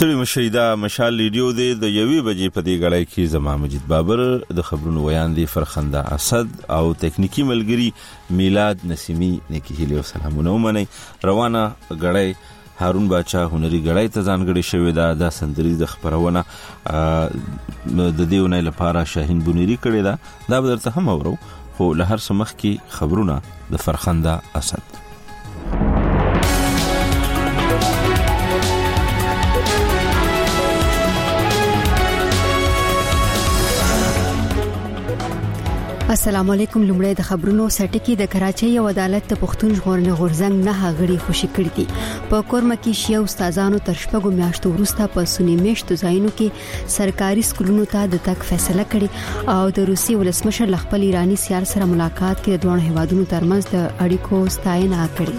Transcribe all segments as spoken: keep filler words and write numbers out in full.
ستړي مشیدا مشال ریډیو د یوې بجې په دې غړای کې زما مجید بابر د خبرونو ویان دي فرخنده اسد او تکنیکی ملګری میلاد نسیمی نیکی هیله او سلامونه ومني. روانه غړای هارون باچا هنري غړای ته ځانګړي شوې ده د سندري د خبرونه د دیونه لپاره شاهین بونيري کړی ده. دا به درته هم اورو خو له هر څه مخکې خبرونه د فرخنده اسد. السلام علیکم. لمړی د خبرونو سټکی د کراچۍ یو عدالت ته پښتون ژغورنې غورځنګ نه غړي خوشی کړی دي. په کورمه کې شیو استادانو تر شپږو میاشتو وروسته په سونی میشتو ځایونو کې سرکاري سکولونو ته د تک فیصله کړې او د روسي ولسمشر خپل ایرانی سیال سره ملاقات کې د دوه هیوادونو ترمنځ د اړیکو ستاینه کړې.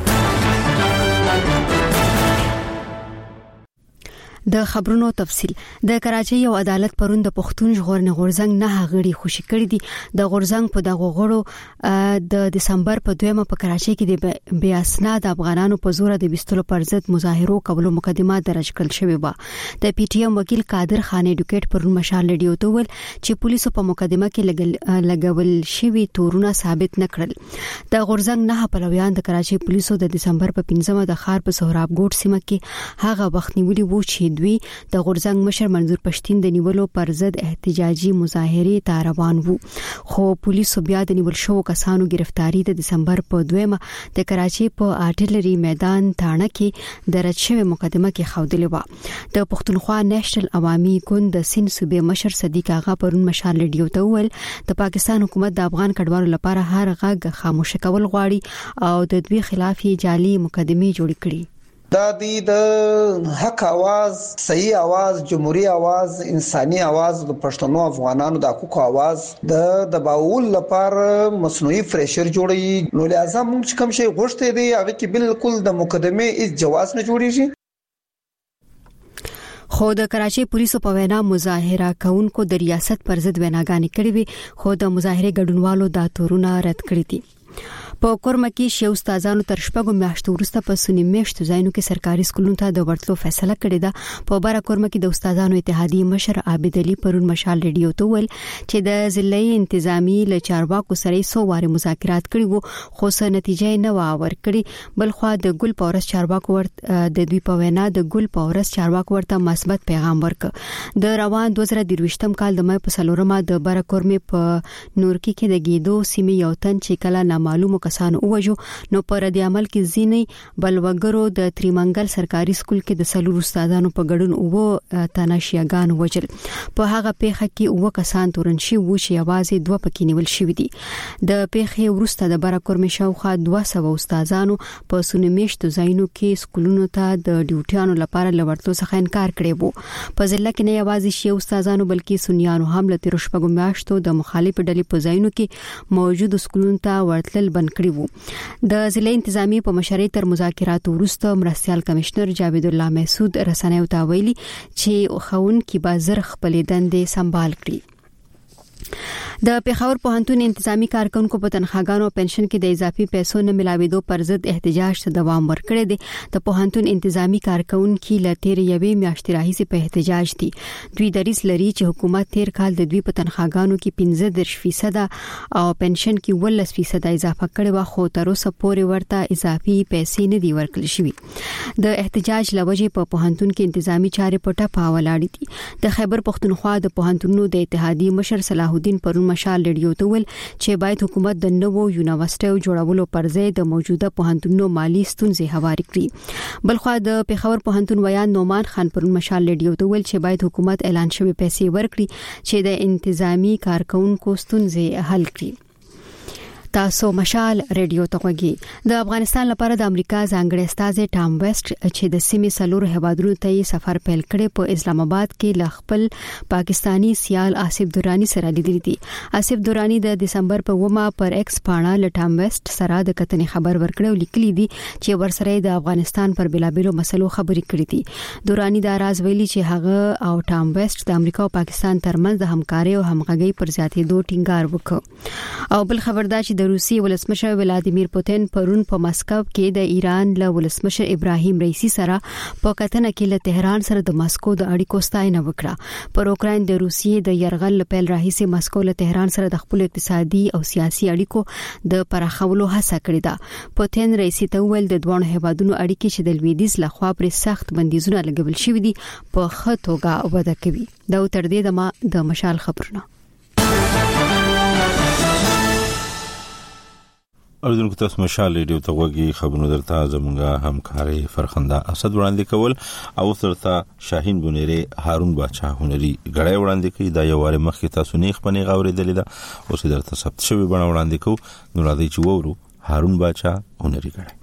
د خبرونو تفصیل. د کراچۍ یو عدالت پرون د پښتون ژغورنې غورځنګ نه غړي خوشی کړی دي. د غورځنګ په دغه غړو د دسمبر په دویمه په کراچۍ کې د بیا اسناد افغانانو په زور د وستلو پر ضد مظاهرو کولو مقدمه درج کړل شوې و. د پی ټی ایم وکیل قادر خان ایډوکیټ پرون مشال ریډیو ته ویل چې پولیسو په مقدمه کې لګول شوی تورونه ثابت نکړل. د غورځنګ نه پلویان د کراچۍ پولیسو د دسمبر په پنځمه د خار په سهراب ګوټ سیمه کې هغه وخت نیولې و چې دوی د غورځنګ مشر منظور پښتين د نیولو پر ضد احتجاجي مظاهره ته روان وو. خو پولیسو بیا د نیول شو کسانو گرفتاری د دسمبر په دویمه د کراچۍ په آرټلري میدان تاڼه کې درج شوی مقدمه کې خودلې و. د پښتونخوا نېشنل عوامي ګوند د سین صوبې مشر صدیق آغا پرون مشال ریډیو ته ویل د پاکستان حکومت د افغان کډوالو لپاره هر غږ خاموش کول غواړي او د دوی خلاف جعلي مقدمه جوړ کړي. دا دی د حق आवाज، صحیح आवाज، جمهوریت आवाज، انساني आवाज د پښتنو افغانانو د حقوقو आवाज د دباول لپاره مصنوعي پریشر جوړي. نو لازم موږ کوم شی غوښته دی هغه کې بالکل د مقدمه هیڅ جواز نه جوړیږي. خو د کراچۍ پولیسو په وینا مظاهره کوونکو د ریاست پر ضد ویناګانې کړې وي خو د مظاهره ګډونوالو دا تورونه رد کړی دي. په کورمه کې شیو استادانو تر شپږو میاشتو وروسته په سونی میشتو ځایونو کې سرکاري سکولونو ته د ورتلو فیصله کړې ده. په بار کورمه کې د استادانو اتحادیې مشر عابد علي پرون مشال ریډیو ته ویل چې د ضلعي انتظامی له چارواکو سره سو واره مذاکرات کړي وو خو څه نتیجه نه و ورکړي. بل خو د ګل پاورس چارواکو ورته د دوی په وینا د ګل پاورس چارواکو ورته مثبت پیغام ورک. د روان دوه زره درویشتم کال د مې په سلورمه د بار کورمه په نورکی کې د ګیدو سیمې یو تن چې کله نامعلومه کسانو ووجو نو پر دې عمل کې ځینې بلوګرو د تریمنګل سرکاري سکول کې د سلور استادانو په ګډون او تناشیاګان وجل. په هغه پیښه کې او کسان تورن شي و چې आवाज دوه پکې نیول شوې دي. د پیښې وروسته د برکور مشاوخه دوه سوه استادانو په سونیمیشتو ځایونو کې سکولونو ته د ډیوټیانو لپاره لورتلو څخه انکار کړی وو. په ځل کې نه आवाज شي استادانو بلکې سنیانو هم له تیر شپږو میاشتو د مخالف ډلې په ځایونو کې موجود سکولونو ته ورتل بند کړی وو. د ضلع انتظامی په مشرۍ تر مذاکرات وروسته مرستيال کمشنر جاوید الله محسود رسنیو ته ویلي چې خون کې بازار خپل دندې سمبال کړي. د پیښور پوهنتون انتظامی کارکونکو په تنخواګانو او پنشن کې د اضافي پیسو نه ملاويدو پر ضد احتجاج ته دوام ورکړی دی. د پوهنتون انتظامی کارکونکو له تیر یوې میاشتې راهیسې په احتجاج دي. دوی دریس لري چې حکومت تیر کال د دوی په تنخواګانو کې پنځه دېرش فیصد او پنشن کې ولس فیصد اضافه کړي و خو تر اوسه پورې ورته اضافي پیسې نه دی ورکړل شوی. د احتجاج لوجې په پوهنتون کې انتظامی چارې په ټپه ولاړې دي. د خیبر پښتونخوا د پوهنتونونو د اتحادیې مشر صلاح الدین پرون مشال ریډیو ته ویل چې باید حکومت د نوو یونیورسيټیو جوړولو پر ځای د موجوده پوهنتونونو مالی ستونزې هواري کړي. بلخو د پیښور پوهنتون ویان نومان خان پرون مشال ریډیو ته ویل چې باید حکومت اعلان شوی پیسې ورکړي چې د انتظامی کارکونکو ستونزې حل کړي. تاسو مشال ریډیو ته غوږی. د افغانستان لپاره د امریکا ځانګړي استاد ټام ویسټ چې د سیمې سلور هوادرو ته سفر پیل کړي په اسلام آباد کې ل خپل پاکستانی سیال آصف دورانی سره لیدل دي. آصف دورانی د دسمبر په ومه پر ایکس پاڼه ل ټام ویسټ سره د کتنې خبر ورکړو لیکلي دي چې ورسره د افغانستان پر بلابلو مسلو خبرې کړې دي. دورانی دا راز ویلي چې هغه او ټام ویسټ د امریکا او پاکستان ترمنځ د همکاري او همغږي پر زیاتېدو ټینګار وکړ. او بل خبردار چې د د روسي ولسمشر ولادیمیر پوتین پرون په مسکو کې د ایران له ولسمشر ابراهیم رئیسی سره په کتنه کې له تهران سره د مسکو د اړیکو ستاینه وکړه. پر اوکراین د روسیې د يرغل لپاره راهیسي مسکو له تهران سره د خپل اقتصادي او سیاسي اړیکو د پراخولو هڅه کړې ده. پوتین رئیسی ته ویل د دوه هیوادونو اړیکې چې د لویدیځ لخوا پر سخت بندیزونه لګول شوې دي په ښه توګه وده کوي. دا تر دې دمه د مشال خبرونه. اردن کې تاسو مشال ریډیو ته وګورئ. خبرونه درته زموږه همکاري فرخنده اسد وړاندې کول او ترته شاهین بونيري هارون باچا هنري غړې وړاندې کوي. دا یو واره مخکې تاسو نه خپنې غوړې دلې ده اوس درته ثبت شوی بڼه وړاندې کوو. نو راځي چې وورو هارون باچا هنري غړې.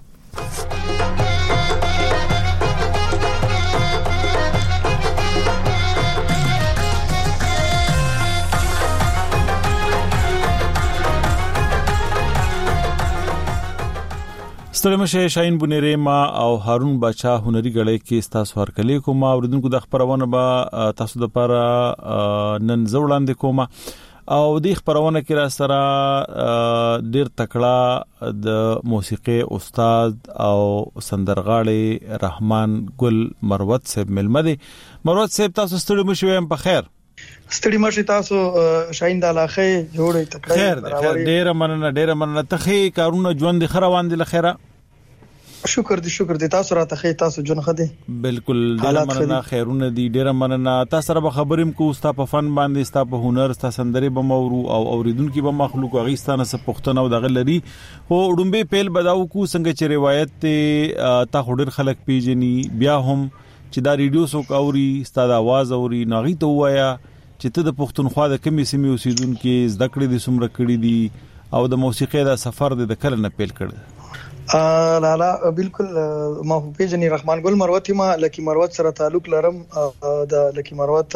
ستړي مشه شاهین بونيري ما او هارون باچا هنري غړې کې تاسو هرکلی کوم. اوردونکو د خبرونه به تاسو د لپاره نن زوړاندې کوم او د خبرونه کې را سره ډیر تکړه د موسیقي استاد او سندرغاړي رحمان ګل مروت صاحب ملمدي. مروت صاحب تاسو ستړي مشه هم په خیر. ستړي مشه تاسو شاهین د لاخه جوړې تکړه خیر خیر ډیر مننه ډیر مننه ته کارونه ژوند خروان دي لخيره. شکر دي شکر دي تاسو راته خې تاسو جون خدي بالکل ډیر مننه خیرونه دي ډیر مننه. تاسو سره به خبرېم کو ستا په فن باندې ستا په هنر ستا سندري به مورو او اوریدونکو به مخلوق غیستانه سره پښتنه او دغه لري. هو ډومبه پیل بداو کو څنګه چې روایت ته تا خډر خلک پیژني بیا هم چې دا ریډیو سو کاوري ستا د आवाज اوري ناغي ته وایا چې ته د پښتونخوا د کمی سیمې اوسیدونکو زده کړې دي سمره کړې دي او د موسیقي د سفر د کله نه پیل کړ. ا لا لا بالکل ما په جنې رحمان ګل مروت ما لکی مروت سره تعلق لرم. د لکی مروت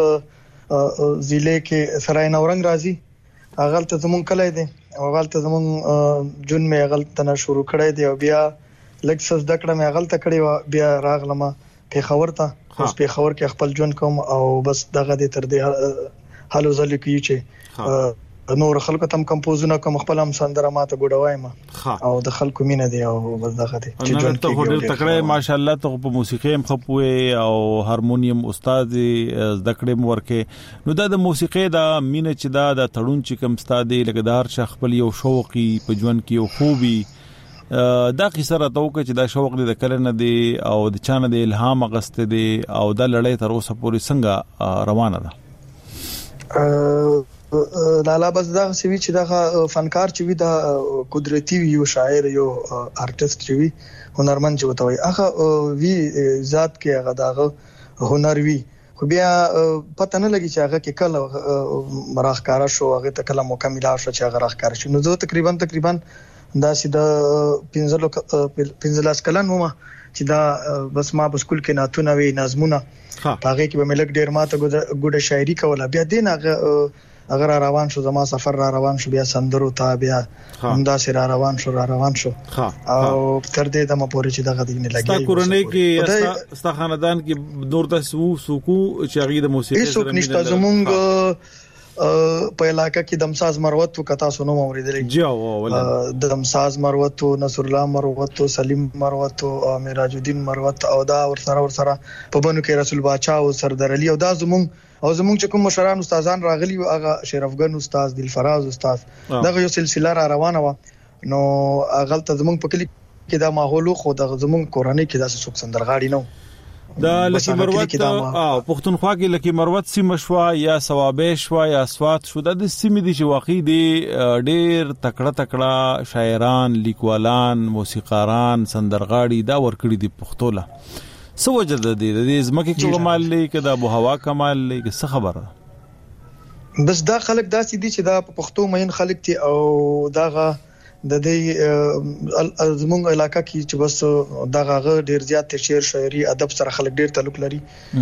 ضلع کې سرای نورنګ راځي اغل ته زمون کله دي او اغل ته زمون جون مې اغل ته شروع کړی دی او بیا لکسس دکړه مې اغل ته کړی بیا راغلم په خبر ته اوس په خبر کې خپل جون کوم او بس دغه د تر دې حالو ځل کې چې نور خلکو تم کمپوزونه کوم خپل هم سندره ماته ګډوایم او د خلکو مینه دی او بس دغه دي چې جون ته هډر تکړه ماشاءالله ته په موسیقي هم خپوي او هارمونیم استاد زدکړې مورکه. نو د موسیقي د مینه چې دا د تړون چې کوم استاد لګدار ش خپل یو شوقي په ژوند کې یو خوبي دا قصه راته وکړه چې دا شوق دې د کله نه دی او د چانه د الهام غسته دی او د لړۍ تر اوسه پورې څنګه روانه ده. لالا بس دا سوي چې دا فنکار چې وي دا قدرتي وي یو شاعر یو آرټیست چې وي هنرمند چې وته وي هغه وی ذات کې هغه دا هنر وي خو بیا پته نه لګي چې هغه کې کله مراخکارا شو هغه ته کله مکمل شو چې هغه راخکار شي. نو زه تقریبا تقریبا دا سیده پنځلو پنځلاس کلن ومه چې دا بس ما په سکول کې ناتونه وی نظمونه هغه کې به ملک ډیر ماته ګوډه شاعري کوله بیا دین هغه اگر روان شو زما سفر را روان شو بیا سندرو ته بیا همدا سره روان شو را روان شو او تر دې د مپورې چې دغه دینه لګي. ستا کورنۍ کې ستا خاندان کې نور د سو سوکو چې هغه د موسیقي سره نشته زمونږ په علاقې کې دمساز مروت کتا سونو اوریدلې جاو ولا دمساز مروت نصر الله مروت سلیم مروت او معراج الدین مروت او دا ور سره ور سره په بنو کې رسول باچا او سردار علي او دا زمونږ او زمونږ چې کوم مشران استادان راغلي او هغه شرفګن استاد دلفراز استاد دغه یو سلسله را روانه و. نو هغه ته زمونږ په کلی کې دا ماحول خو د زمونږ کورنۍ کې داسې څوک سندرغاړي نو دا لکی مروت او پښتونخوا کې لکی مروت سیمه شو یا ثوابې شو یا اسوات شو د سیمې دي چې واقعي دي ډېر تکړه تکړه شاعران لیکوالان موسیقاران سندرغاړي دا ورکړي دي پښتو له سو وجه د دې د زمکه کمال لې کدا ابو هوا کمال لې څه خبره بس دا خلک داسې دي چې دا په پښتو مین خلک دي او داغه د دې زمونږ علاقہ کې چې بس دغه ډیر زیات شعر شاعري ادب سره خلک ډیر تعلق لري.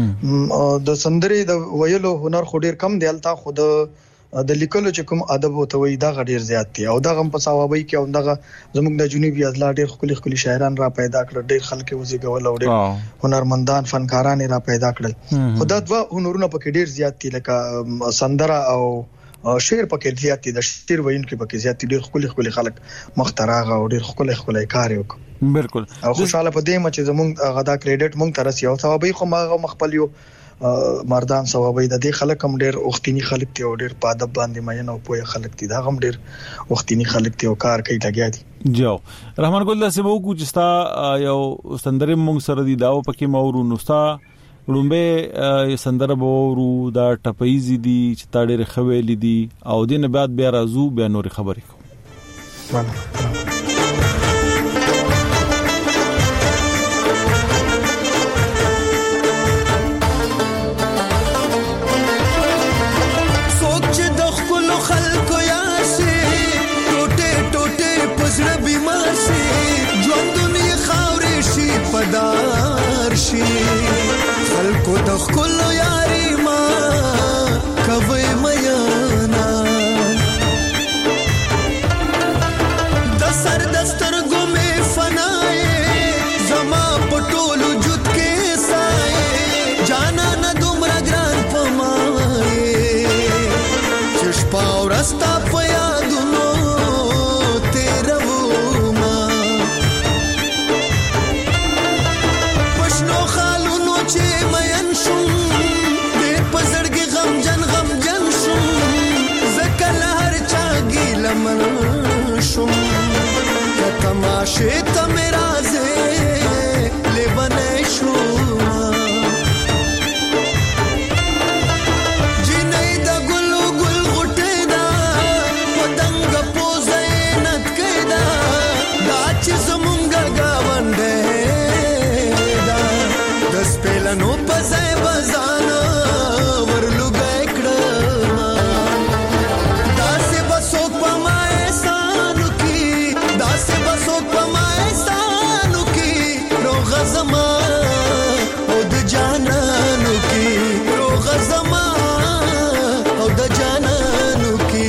د سندري د ویلو هنر خو ډیر کم دی الته خو د لیکلو چې کوم ادب وته وي دا ډیر زیات دی او دغه په ثوابي کې او دغه زمونږ د جنوبي اضلاع ډیر خولي خولي شاعران را پیدا کړل ډیر خلک وزګول او ډیر هنرمندان فنکاران را پیدا کړل. خو دا دوه هنرونه په کې ډیر زیات دي لکه سندره او شعر پکې زیات دي د شعر وینکو پکې زیات دي ډېر خولي خولي خلک مختراغه او ډېر خولي خولي کار وکړي بالکل او خوشاله په دې مچ زمونږ غدا کریډټ مونږ ترسي او ثوابي خو ما مخبل یو مردان ثوابي د دې خلک هم ډېر وختینی خلک دي او ډېر پادب باندې مې نه پوهه خلک دي دا هم ډېر وختینی خلک دي او کار کوي لګیا دي جو رحمان ګل داسې وو کو چې ستا یو سندره مونږ سره دی داو پکې مورو نوستا لومبه سندره بورو دا ټپایزي دي چې تا ډېر خویل دي او دینه بعد بیا رازو بیا نور خبرې کو خلکو د خپل یاري ما کوي میانا د سر دستر ګمې فنای زما پټول وجود کې سای جانا نه دومره ګران پمای چشپا ورستا په یادونو تیرو ما پښنو خالونو چې مېن شوم دې پزړګي غم جن غم جن شوم زکل هر چا ګیل من شوم کتماشه ته میرا زه لبنه شوم جنې د ګل ګل غټه دا پتنګ پوزې نت کېدا دا چې زمونږ گاونډه دا د سپلنو پځای بزانا ورلوګای کړه دا سه بسو پمای سانو کی دا سه بسو پمای سانو کی روغ زما او د جانانو کی روغ زما او د جانانو کی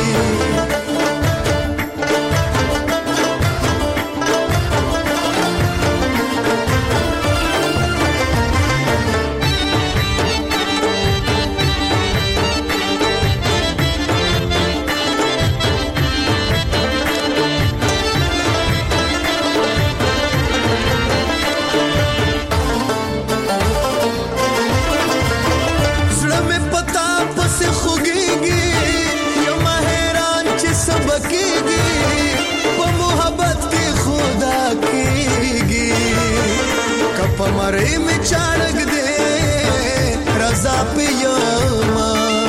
زړه مې پتا پس خوږيږي یو مهران چې سبکیږي په محبت کې خدا کېږي کپ مړې مې چاړک دې رضا په یما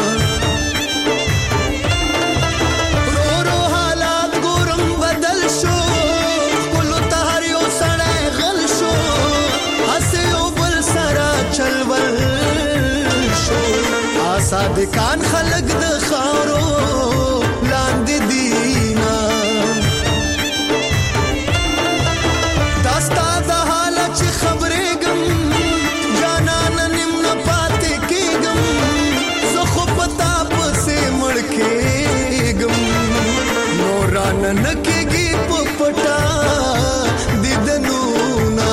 رو رو حالات ګورم بدل شو کلو تهر یو سړی غل شو هسه یو بل سره چلول شو آسادکان خلق د خارو لاندې دینا داستا د حالت چې خبرې غم جانا ننم نه پاتې کېږم زه خو پتا پسې مړ کېږم نوران نه کېږي په پټا دیدنونه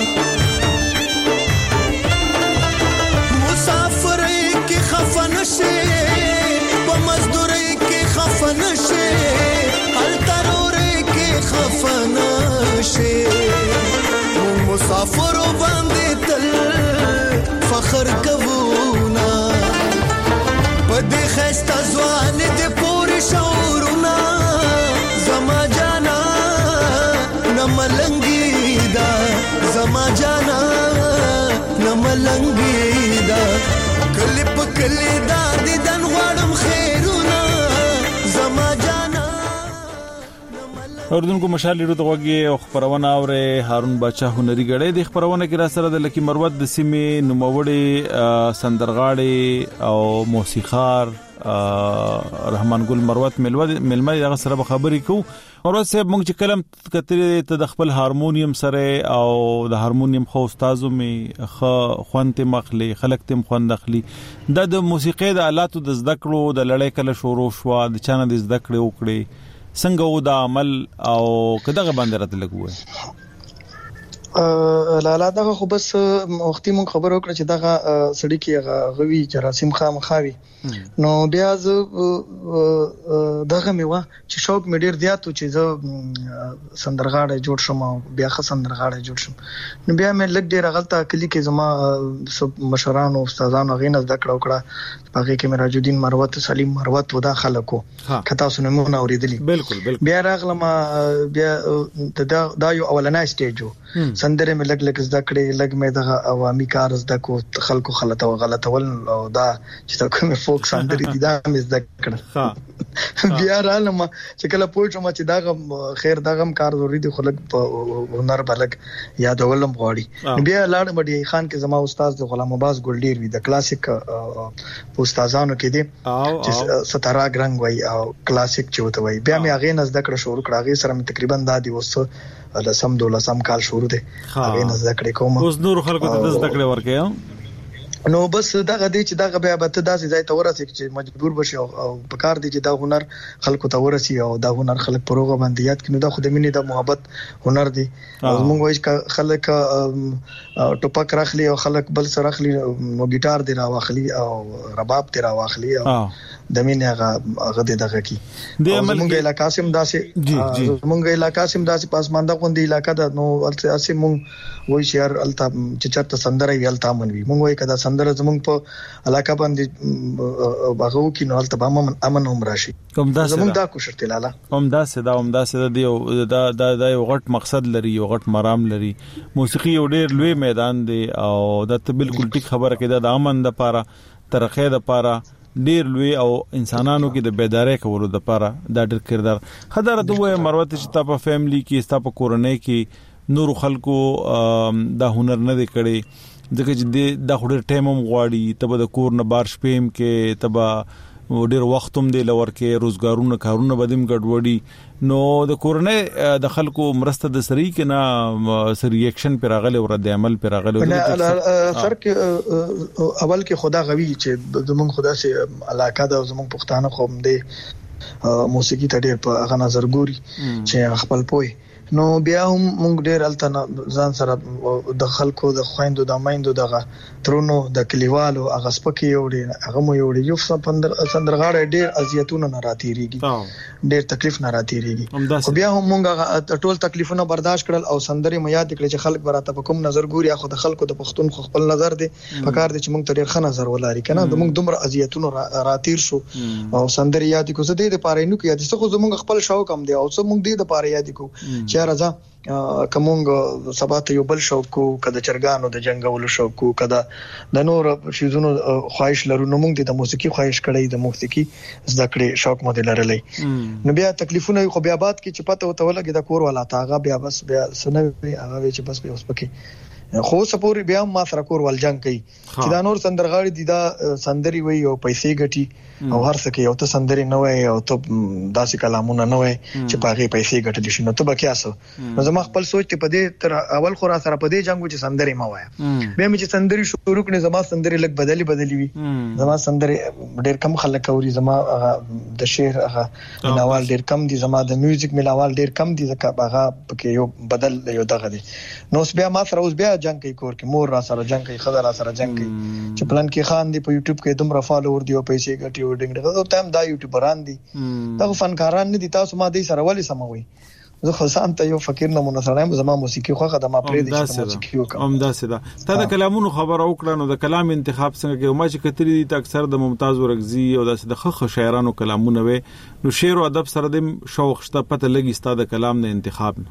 مسافرۍ کې خفه نشي په مزدورۍ کې خفه نشي هلترورۍ کې خفه نشي مونږ مسافرو باندې تل فخر کوو نا په دې خسته ځوان دې پورې شعورونه زما جانا نه ملنګي دا زما جانا نه ملنګي دا کلی په کلی دا دې دن غواړم خیرونه زما جانا اوردونکو مشال لیرو دغه او خبرونه اوره هارون بچا هنري غړې د خبرونه کې را سره د لکی مروت د سیمې نوموړي سندرغاړي او موسیقار رحمان ګل مروت ملمه دغه سره خبرې کو مروت صاحب مونږ چې کلم کترې ته د خپل هارمونیم سره او د هارمونیم خو استادو می خ خوانته مخلي خلک تم خوند اخلي د موسیقي د آلاتو د زده کړو د لړۍ کله شروع شو د چانه د زده کړې وکړي څنګه و دا عمل او کداغه باندې راته لګوي لاله دا خو بس وختي مون خبر وکړه چې دا سړی کې غوي جراثیم خامخاوي نو بیا ز دغه میوه چې شوق مې ډیر زیات و چې زه سندرغاړی جوړ شم او بیا ښه سندرغاړی جوړ شم نو بیا مې لږ ډیر غلطه کلی کې زما مشرانو استادانو غینه زده کړه وکړه هغه کې مې راجودین مروت سلیم مروت ودا خلکو کته سنمونه اوریدلی بالکل بالکل بیا راغلم بیا دا دا یو اولنۍ سټیج و سندره مې لګ لګ زده کړې لګ مې د عوامي کار زده کو خلکو غلطه غلطه ول او دا چې دا کوم فوک سندري دي دا مې زده کړه بیا رالم چې کله پوښتم چې دا خیر دا غم کار ضروري دي خلک په هنر بلګ یادولم غواړي بیا لاړ مډي خان کې زما استاد د غلام عباس ګلډیر وی د کلاسیک استادانو کې دي چې ستاره رنگ وای او کلاسیک چوت وای بیا مې هغه نزد کړ شروع کړ هغه سره تقریبا دادی وسه د سم دوله سم کال شروع دي هغه نزد کړ کوم اوس نور خلکو ته نزد کړ ورکه نو بس دغه دی چې دغه بیا به ته داسې ځای ته ورسې چې مجبور بشي او په کار دی چې دا هنر خلکو ته ورسي او دا هنر خلک پروغه باندې یاد کړي دا خو د مینې د محبت هنر دی موږ وایي خلک ټوپک راخلي او خلک بل سره راخلي نو ګیټار دی راواخلي او رباب دی راواخلي او د مینې هغه هغه دغه کی موږ علاقې سم داسې موږ علاقې سم داسې پاسمانده غوندي علاقې ده نو اسې موږ وایي شهر التا چې چرته سندره وی التا منوي موږ وایي کدا سندره زموږ په علاقې باندې هغه کې نو التا امن امن هم راشي کوم دا زموږ دا کوشش تلاله هم دا سدا هم دا سدا دی دا دا یو غټ مقصد لري یو غټ مرام لري موسیقي یو ډیر لوی میدان دی او دا ته بالکل ټیک خبره کړه د امن د پاره ترخه د پاره ډیر لوی او انسانانو کې د بیدارۍ کولو د پاره دا ډیر کردار خدای دوه مروت چې تاسو په فیملی کې تاسو په کورنۍ کې نور خلکو دا هنر نه دی کړی ځکه چې دا خوري ټایم هم غواړي تبه د کور نه بار شپېم کې تبه ډیر وخت هم دی لور کې روزګارونه کارونه بدیم ګډوډي نو د کورنۍ د خلکو مرسته د سری کې نه سری ریاکشن پر راغله او رد عمل پر راغله سر کې اول کې خدا غوي چې زمون خدا سي علاقه د زمون پښتانه قوم دی موسیقي ته ډیر په هغه نظر ګوري چې خپل پوي نو بیا هم مونږ ډیر الته ځان سره د خلکو د خويندو د مایندو دغه ترونو د کلیوالو هغه سپکی وړي هغه مو وړي یو سندرغاړي ډیر اذیتونه نه راتيريږي ډیر تکلیف نه راتيريږي خو بیا هم مونږ ټول تکلیفونه برداشت کړل او سندري مې یاد کړل چې خلک براته په کوم نظر ګوري خو د خلکو د پښتون خپل نظر دی په کار دي چې مونږ ته ډیر ښه نظر ولاري کنه د مونږ دومره اذیتونه راتیر شو او سندري یاد کو زه دې لپاره نو کې یاد څه خو زمونږ خپل شوق هم دی او څه مونږ دې لپاره یاد کو چې راځه کومونګ سبا ته یو بل شوق کو کده چرګانو د جنگولو شوق کو کده د نور شیزونو خواهش لرو نو موږ د موسیقي خواهش کړی د موسیقي زده کړې شوق مو دلرلې نو بیا تکلیفونه خو بیا بعد کې چې پته وته ولګي د کور والا تاغه بیا بس بیا سنوي هغه چې بس به اوس پکې خو سپوري بیا ما سره کور ول جنگ کوي چې دا نور سندرغاړي دي دا سندري وي او پیسې ګټي او هر څه کې یو ته سندري نه وي او ته داسې کلامونه نه وي چې پاغي پیسې ګټل شي نو ته به کیاسو نو زما خپل سوچ ته پدې تر اول خو را سره پدې جنگو چې سندري ما وای به مې چې سندري شروع کړي زما سندري لګ بدلی بدلی وي زما سندري ډېر کم خلک اوري زما د شعر هغه ملاوال ډېر کم دي زما د میوزیک ملاوال ډېر کم دي ځکه هغه پکې یو بدل یو دغه دي نو اوس بیا ما سره اوس بیا جنگ کوي کور کې مور را سره جنگ کوي خزر را سره جنگ کوي چې پلان کې خان دی په یوټیوب کې دومره فالوور دی او پیسې ګټي او ډنګ ډنګ تام دا یوټیوبران دي دا فنکاران نه دي تاسو ما دې سره ولې سموي زه خصان ته یو فقیر نمونه سره زما موسیقي خو خدمه پرې دي چې موسیقي وکم هم دا سدا ته د کلامونو خبر او کړه نو د کلام انتخاب څنګه کې ما چې کتري دي ته اکثر د ممتاز ورغزي او د خخ شاعرانو کلامونه وي نو شعر او ادب سره د شوق شته پته لګي ستاده کلام نه انتخاب نه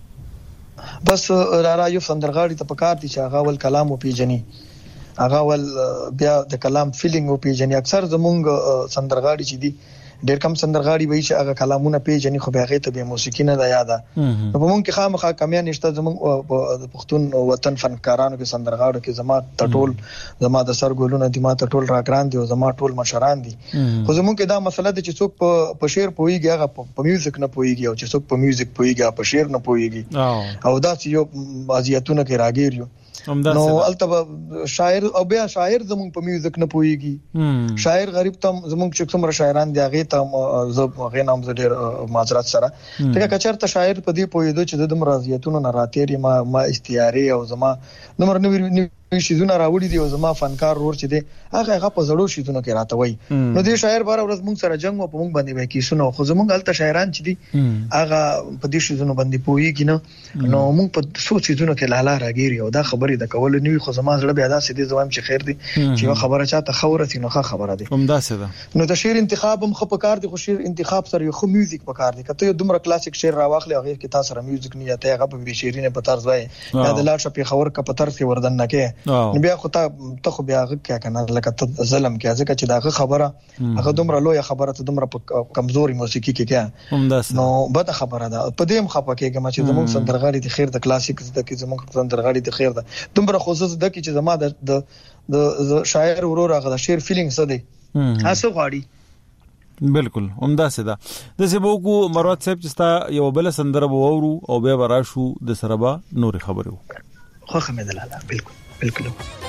بس را یو سندرغاړي ته پکار دي چې هغه ول کلام او پیجني هغه ول بیا د کلام فیلینګ او پیجني اکثر زمونږ سندرغاړي چې دي ډېر کم سندرغاړي وایي چې هغه کلامونه پیجني خو به هغه ته به موسیقي نه دا یاده په مونږ کې خامخا کمیان نشته زمونږ د پښتون وطن فنکارانو کې سندرغاړو کې زما ټټول زما د سرګولونه دي ما ټټول راګران دي او زما ټول مشران دي خو زمونږ کې دا مسله ده چې څوک په شعر پويږي هغه په میوزیک نه پويږي او چې څوک په میوزیک پويږي په شعر نه پويږي او دا چې یو ازیاتونه کې راګیر یو نو البته شاعر او بیا شاعر زموږ په میوزیک نه پويږي شاعر غریب تم زموږ چې څومره شاعران دی هغه ته زه غي نام زه ډیر معذرت سره ته کچرته شاعر په دې پويدو چې د مرضیتونو نه راتېری ما ما استعاری او زما نمبر نو شي زونه راوړي دي او زما فنکار ور چې دي هغه هغه په زړو شي زونه کې راتوي نو دې شاعر بار ورځ موږ سره جنگ او په موږ باندې وای کی سنو خو زموږ الته شاعران چې دي هغه په دې شي زونه باندې پويږي نه نو موږ په سوچ زونه کې لاله راګيري او دا خبرې د کول نه خو زما زړه بیا دا سې دي زوام چې خیر دي چې خبره چاته خورتي نو ښه خبره دي همدا څه نو د شعر انتخاب هم خو په کار دي خو شعر انتخاب سره یو خو میوزیک په کار دي کته یو دومره کلاسیک شعر راواخلې هغه کې تاسو سره میوزیک نه یاته هغه په شعرینه په طرز وای دا د لاړ شپې خبر کا په طرز کې وردن نه کې نو بیا خو ته خو بیا هغه کیا کنه لکه ته ظلم کې ځکه چې داغه خبره هغه دومره لوی خبره ته دومره کمزوري موسیقي کې کیا نو بد خبره ده په دې مخه پکې چې زموږ سندرغاړي د خیر د کلاسیک د کې زموږ سندرغاړي د خیر ده دومره خصوص د کې چې زما د د شاعر ورور هغه شعر فیلینګ څه دی هڅه غواړي بالکل عمده سدا د سبوکو مروت صاحب چې تا یو بل سندره وورو او به براشو د سربا نور خبرو خو خمد الله بالکل بالکل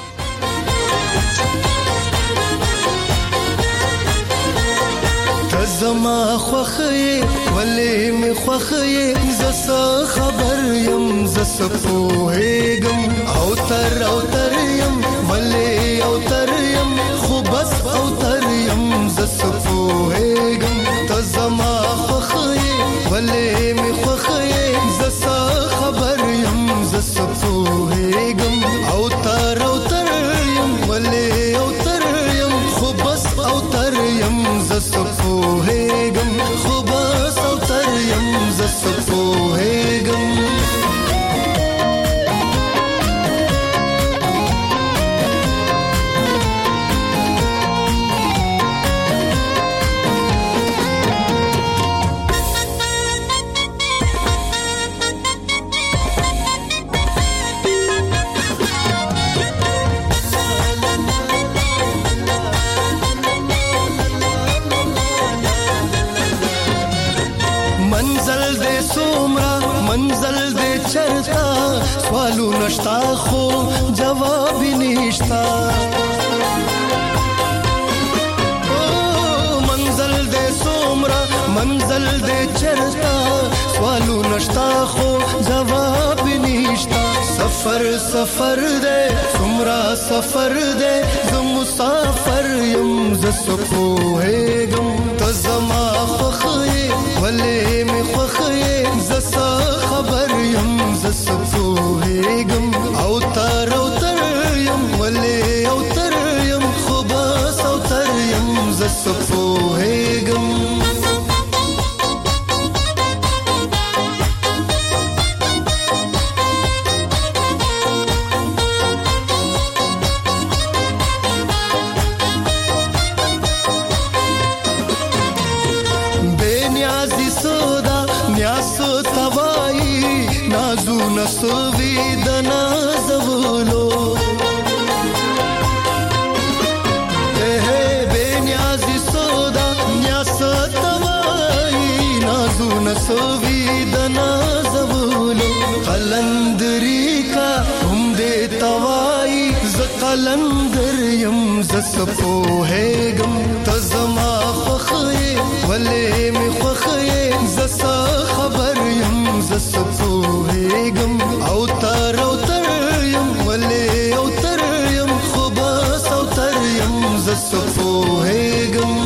تزما خوخه ولی می خوخه زس خبر يم زس پوهګم او تر او تر يم ولی او تر يم خو بس او تر يم زس پوهګم تزما خوخه ولی می خوخه زس خبر يم زس پوهګم او تر او تر يم ولی او تر يم خو بس او تر يم زس پوهګم خو بس او تر يم زس پوهګم منزل دې چرتا سوالو نشتا خو جواب نشتا او منزل دې سومرا منزل دې چرتا سوالو نشتا خو جواب نشتا سفر سفر دې سومرا سفر دې زم مسافر يم ز سپوهګم تزما خوخه ولې می خوخه زس خبر يم زس پوهګم او تر او تر يم ولې او تر يم خو بس او تر يم زس پوهګم نسوی د نازولو اے بے نیازی سودا نیاز توای نازو نسوی د نازولو قلندری کا هم دې توای ز قلندر يم ز سپوهګم تزما خوخه ولې می خوخه ز خبر يم ز سپوهګم او تر او تر يم ولې او تر يم خو بس او تر يم ز سپوهګم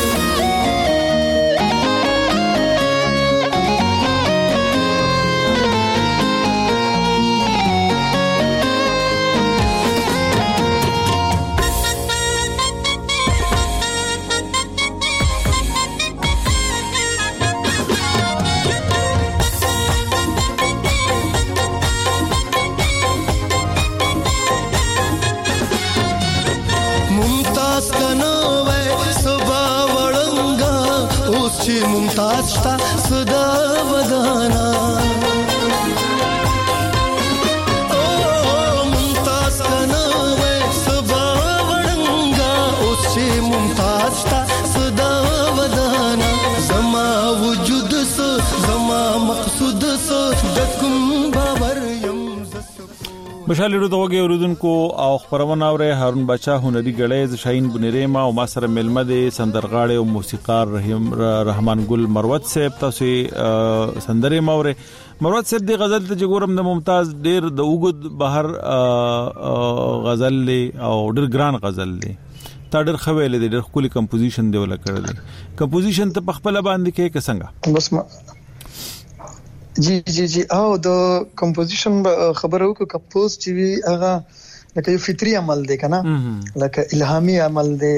ممتاز شتا صدا ودانا او ممتاز کناوے سبا وڑنگا اوچے ممتاز شتا صدا ودانا زما وجود سو زما مقصود سو دکم باور یم مشال ورودغه اوردونکو او خبرونه اوره هارون بچا هنري غړې شاهین بنيريما او ما سره ملمه دي سندرغاړي او موسیقار رحیم رحمان ګل مروت صاحب تاسو سندري ماوره مروت صاحب دی غزل ته جوړم د ممتاز ډیر د وګد بهر غزل لی او ډیر ګران غزل لی تا ډیر خویل دي ډیر خولي کمپوزیشن دی ولا کړل دي کمپوزیشن ته پخپل باندې کې څنګه بس ما جی جی جی او د کمپوزیشن خبرو کو کمپوز چې وی هغه لکه یو فطری عمل دی کنه لکه الهامي عمل دی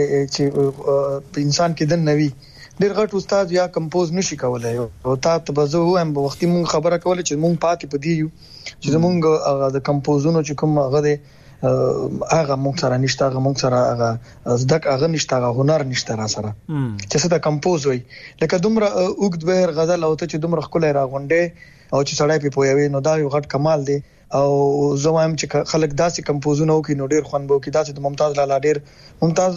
چې انسان کې د نوي ډیر غټ استاد یا کمپوز نشي کولای او تا ته بزو هم وختي مون خبره کوله چې مون پاتې پدیو چې مونږ هغه د کمپوزونو چې کوم هغه دی هغه مونږ سره نشته هغه مونږ سره هغه زدک هغه نشته هغه هنر نشته را سره چې څه د کمپوز وي لکه دومره اوګد وير غزل او ته چې دومره خلک راغونډه او چې سړی په پویوي نو دا یو غټ کمال دی او زموږ چې خلک داسې کمپوزونه کوي نو ډیر خوان بو کې داسې د ممتاز لالا ډیر ممتاز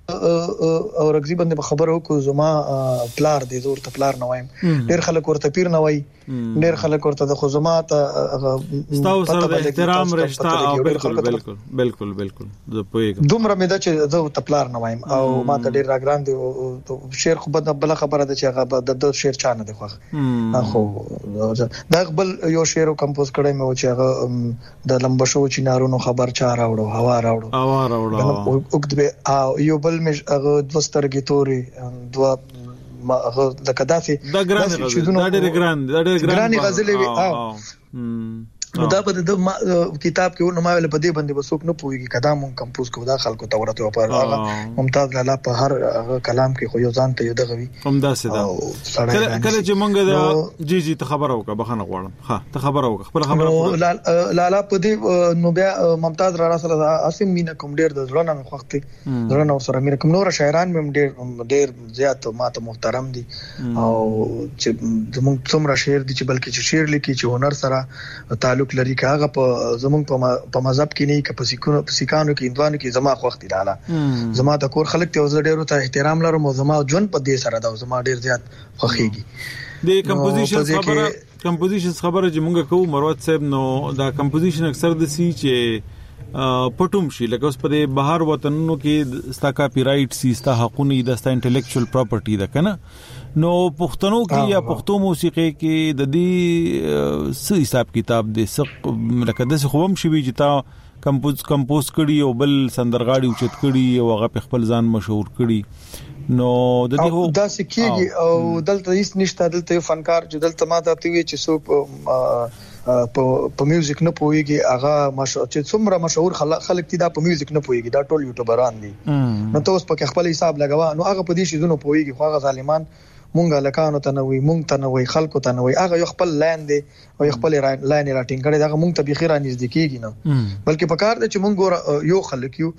او رغزي باندې خبرو کو زما پلار دی زور ته پلار نه وایم ډیر خلک ورته پیر نه وای ډیر خلک ورته د خزمات ستاسو سره د احترام رشتہ او بالکل بالکل بالکل بالکل د پویګم دومره مې دا چې زه ته پلار نه وایم او ما ته ډیر راګران دی او شعر خو بل خبره ده چې هغه د شعر چانه دی خو خو دا بل یو شعر کمپوز کړی مې و چې هغه د لمبشو چینارونو خبر چا راوړو هوا راوړو هوا راوړو وګدبه او یو بل مې هغه دوسترګي توري دوا ما هغه د کداسي دا ګران دا ډېر ګران دا ډېر ګران غزلې وي او نو دا په د کتاب کې نو ما ول په دې باندې وسوک نه پويږي کدا مون کمپوز کو دا خلکو ته ورته پر هغه ممتاز لالا په هر کلام کې خو یو ځان ته یو دغوي هم دا سده کله کله چې مونږ دا جی جی ته خبر اوکه بخنه غواړم ها ته خبر اوکه خپل خبره لالا په دې نو بیا ممتاز را سره اسیم مینا کوم ډیر د ځلونه وخت ځلونه سره مې کوم نور شاعران مې ډیر ډیر زیات ماته محترم دي او چې زموږ څومره شعر دي چې بلکې چې شعر لیکي چې هنر سره تعلق لري کاغه په زمونږ په مذهب کې نه کې په سکونو په سکانو کې اندوانو کې زما خوښ دي لاله زما د کور خلک ته وزر ډیرو ته احترام لرم او زما جون په دې سره دا زما ډیر زیات خوښيږي د کمپوزیشن خبره کمپوزیشن خبره چې مونږ کوو مروت صاحب نو دا کمپوزیشن اکثر د سی چې پټوم شي لکه اوس په بهر وطنونو کې ستا کاپی رائټ سي ستا حقونه د ستا انټلیکچوال پراپرټي ده کنه نو پښتنو کې یا پښتو موسیقي کې د دې څه حساب کتاب دي څه لکه د څه خوم شي چې تا کمپوز کمپوز کړي او بل سندرغاړي اوچت کړي او هغه په خپل ځان مشهور کړي نو د دې هو دا سکیږي او دلته هیڅ نشته دلته یو فنکار چې دلته ما ته وی چې څوک په په میوزیک نه پويږي هغه مشهور چې څومره مشهور خلک دي دا په میوزیک نه پويږي دا ټول یوټیوبران دي نو تاسو په خپل حساب لګوا نو هغه په دې شي زونه پويږي خو هغه ظالمان مونږه لکانو ته نوې مونږ ته نوې خلکو ته نوې هغه یو خپل لاین دی او خپل لاین راټینګ کړي دا مونږ ته بخیر نږدې کیږي نو بلکې په کار دی چې مونږ یو خلک یو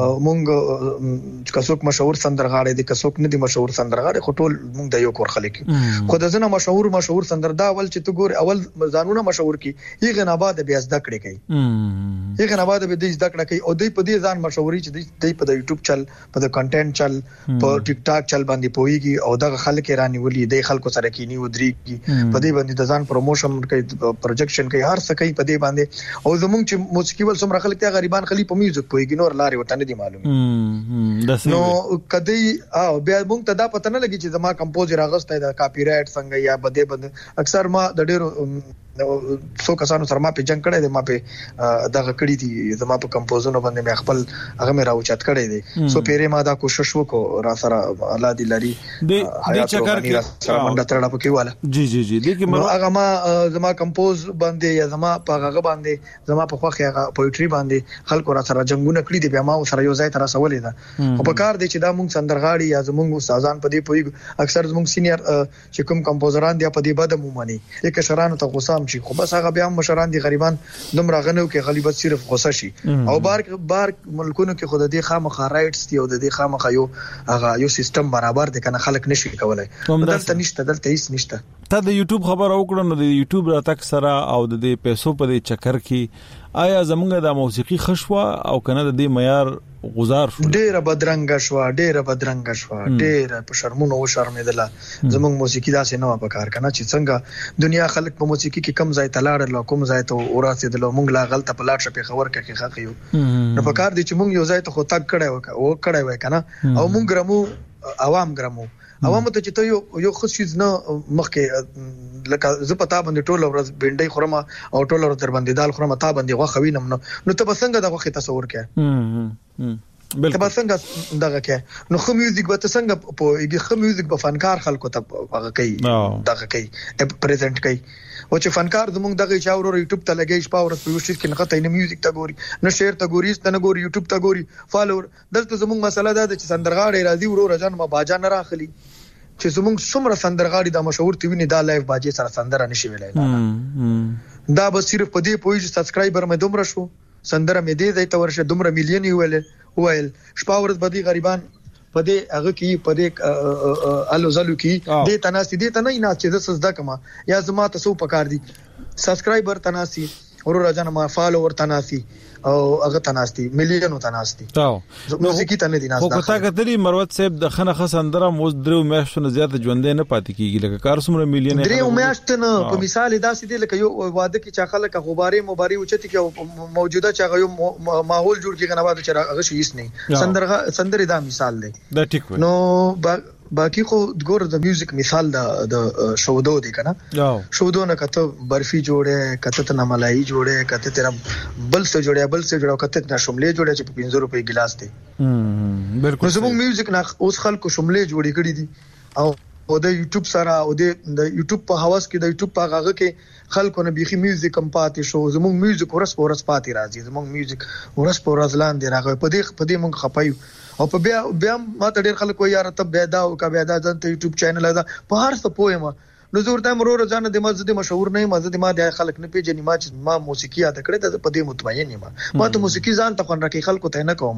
مونږ کڅوک مشهور سندرغاړي دي کڅوک نه دي مشهور سندرغاړي خو ټول مونږ د یو کور خلک یو خو د زنه مشهور مشهور سندردا اول چې تو ګور اول ځانونه مشهور کی یغه نه بعد بیا زده کړي کوي یغه نه بعد به د زده کړه کوي او دوی په دې ځان مشهوري چې دوی په د یوټیوب چل په د کنټینټ چل په ټیک ټاک چل باندې پويږي او دغه خلک رانی ولي د خلکو سره کینی ودرېږي په دې باندې د ځان پروموشن کوي پروجیکشن کوي هر څه کوي په دې باندې او زمونږ چې موسیقي ول څومره خلک ته غریبان خلی په میوزیک پويږي نور لاري وته نه دي معلومه نو کدی او بیا مونږ ته دا پته نه لګي چې زما کمپوزر اغسته د کاپی رائټ څنګه یا بده بده اکثر ما د ډیرو څو کسانو سره ما په جنگ کړی دی ما په دغه کړی دي زما په کمپوزونو باندې مې خپل هغه مې راوچت کړی دي سو پیره ما دا کوشش وکړو را سره الله دې لري د چکر کې سره منډه ترړه پکې واله جی جی جی د کې هغه ما زما کمپوز باندې یا زما په هغه باندې زما په خوخه هغه پوئټری باندې خلکو را سره جنگونه کړی دي بیا ما سره یو ځای تر رسولې ده او په کار دي چې دا مونږ سندرغاړي یا زمونږ استادان په دې پوي اکثر زمونږ سینیئر چې کوم کمپوزران دي په دې بده مومني یک شرانو ته غوسام شي خو بس هغه بیا مشران دي غریبان دومره غنو کې غلیبت صرف غوسه شي او بار بار ملکونو کې خود دې خامخا رائټس دي او دې خامخا یو هغه یو سیستم برابر دي کنه خلک نشي کولای دلته نشته دلته هیڅ نشته ته د یوټیوب خبر او کړو نو د یوټیوب راتک سره او د پیسو په چکر کې آیا زمونږ د موسیقي خشوا او کنه د دې معیار غزار شو؟ ډیره بدرنګ شو ډیره بدرنګ شو ډیره په شرمونو و شرمېدله. زمونږ موسیقي داسې نه و په کار کنه چې څنګه دنیا خلک په موسیقي کې کم ځای ته لاړل کوم ځای ته ورسېدل مونږ لا غلطه په لاړ شپې خبر کې خخ یو نو په کار دي چې مونږ یو ځای ته خو تک کړه و کړه وای کنه او مونږ ګرمو عوام ګرمو عوام ته چې ته یو یو خصوص نه مخکې لکه زه پتا باندې ټول ورځ بنډي خورم او ټول ورځ در باندې دال خورم تا باندې غوښه وینم نو نو ته بسنګ دغه خې تصور کې ته بسنګ دغه کې نو خو میوزیک به څنګه په یګي خو میوزیک په فنکار خلکو ته هغه کوي دغه کوي پریزنټ کوي او چې فنکار زموږ دغه چاورو یوټیوب ته لګي شپه ورځ په وشت کې نه خته نه میوزیک ته ګوري نه شعر ته ګوري نه ګوري یوټیوب ته ګوري فالوور دلته زموږ مسله ده چې سندرغاړي راځي ورو رجن ما باجا نه راخلي چې زموږ څومره سندرغاړي د مشهور تی ویني دا لایف باجي سره سندره نشي ویلای دا به صرف په دې پوي چې سبسکرایبر مې دومره شو سندره مې دې ځای ته ورشه دومره میلیون ویل ویل شپه ورځ بدی غریبان په دې هغه کې په دې الو زلو کې دې تناسي دې ته نه نه چې زسدا کما یا زما ته سو پکار دي سبسکرایبر تناسي ورو راځنه ما فالوور تناسي او هغه تناسي میلیونو تناسي نو موسیقي ته نه دي ناسته خو پتا کتري مروت صاحب د خنه خسندره موز درو میاشتو زیات ژوندې نه پاتې کیږي لکه کار سمره میلیون درو میاشتو نه په مثال داسې دي لکه یو واده کې چې خلک غباري مباري اوچتي کې موجوده چې یو ماحول جوړ کې غنواد چې هغه شي نه سندره سندره دا مثال دی دا ټیک نو باقي خو ګور د میوزیک مثال د د شودو دی کنه شودو نه کته برفي جوړه کته ته ملایي جوړه کته تر بل څه جوړه بل څه جوړه کته ته شملې جوړه چې په پنځه روپے ګلاس دی بالکل زموږ میوزیک نه اوس خلکو شملې جوړې کړې دي او او د یوټیوب سره او د یوټیوب په حواس کې د یوټیوب په هغه کې خلکو نه بيخي میوزیک کم پاتې شو زموږ میوزیک ورس ورس پاتې راځي زموږ میوزیک ورس ورس لاندې راغی په دې په دې مونږ خپایو او په بیا بیا ما ته ډېر خلک وایي یار ته بيدا او کا بيدا ځنته یوټیوب چینل دا په هر څه پوهه نو زور ته مرور ځان د مزه د مشهور نه مزه ما د خلک نه پیژنې ما چې ما موسیقي یاد کړې ته په دې مطمئن یم ما ته موسیقي ځان ته خون راکې خلکو ته نه کوم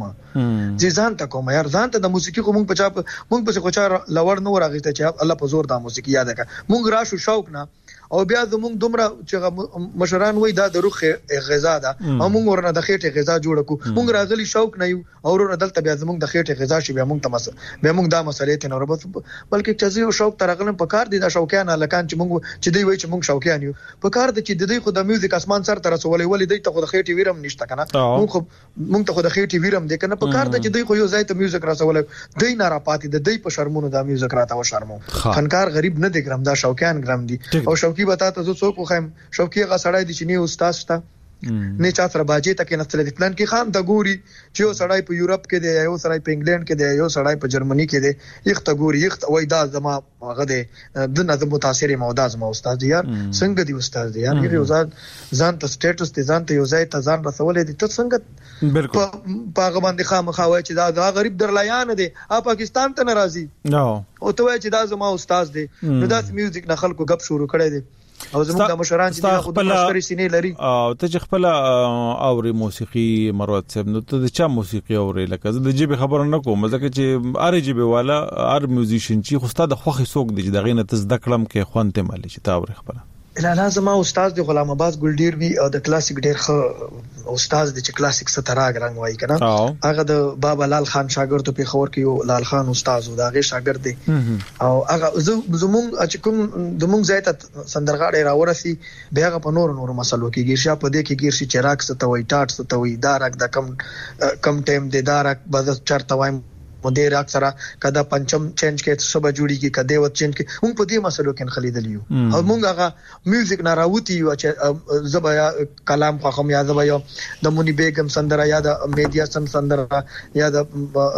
چې ځان ته کوم یار ځان ته د موسیقي خو مونږ په چا مونږ په کوچا لور نو راغی ته چې الله په زور د موسیقي یاد کا مونږ راشو شوق نه او بیا زموږ دومره چې مشران وای دا د روح غذا ده او موږ ورنه د خېټه غذا جوړ کو موږ راځلی شوق نه یو او ورنه دلته بیا زموږ د خېټه غذا شي بیا موږ ته مس بیا موږ دا مسلې ته نه ربط بلکې چې یو شوق ترغلم په کار دي دا شوقیان لکان چې موږ چې دی وای چې موږ شوقیان یو په کار دي چې د دې خو د میوزیک اسمان سره تر رسولې ولې دی ته خو د خېټه ویرم نشته کنه موږ موږ ته خو د خېټه ویرم دي کنه په کار دي چې دی خو یو ځای ته میوزیک رسولې دی نه را پاتې د دی په شرمونو دا میوزیک راته و شرمو فنکار غریب نه دي ګرام دا شوقیان ګرام دي او شوقي بتا ته زه خو خیم شوقي غا سړی دي چې نه استاد شته نه چا سره باجی تکې نستل دي پلان کې خان ته ګوري چې یو سړی په یورپ کې دی یو سړی په انګلند کې دی یو سړی په جرمني کې دی یخ ته ګوري یخ وای دا زما هغه دی د نظم متاثر موداز ما استاد یار څنګه دی استاد یار یو ځان ځان ته سټیټس دي ځان ته یو ځای ته ځان رسولې دي ته څنګه بالکل په هغه باندې خامخاوي چې دا دا غریب درلیان دی ا پاکستان ته ناراضي نو او ته وای چې دا زما استاد دی نو دا میوزیک نه خلکو غب شروع کړي دي او زموږ د مشران چې خپل مشتري سینې لري او ته چې خپل اوري موسیقي مروت صاحب نو ته چا موسیقي اوري لکه زه د جيبه خبر نه کوم ځکه چې ار جيبه والا ار میوزیشن چې خو ستاسو خوخي سوق دي چې دغه نه تزد کلم کې خوانته مالي چې تا اوري خبره الا لازم استاد د غلام عباس ګلډیر وی او د کلاسیک ډیر خو استاد د چې کلاسیک ستراغ رنگ وای کنه هغه د بابا لال خان شاګرد په خبر کې یو لال خان استاد او دغه شاګرد دی او هغه زمونږ چې کوم زمونږ ځای ته سندرغاړي راورسي بیا هغه په نور نور مسلو کې ګیرشا په دې کې ګیرشي چراغ ستوي ټاټ ستوي دارک د کم کم ټیم دی دارک بز چرته وای مدیر اکثر کدا پنچم چینج کې صبح جوړیږي کده و چینج کې هم په دې مسلو کې خلیدلیو او مونږ هغه میوزیک نه راوتی یو چې زبیا کلام خو هم یا زبیا د مونی بیگم سندره یا د میډیا سن سندره یا د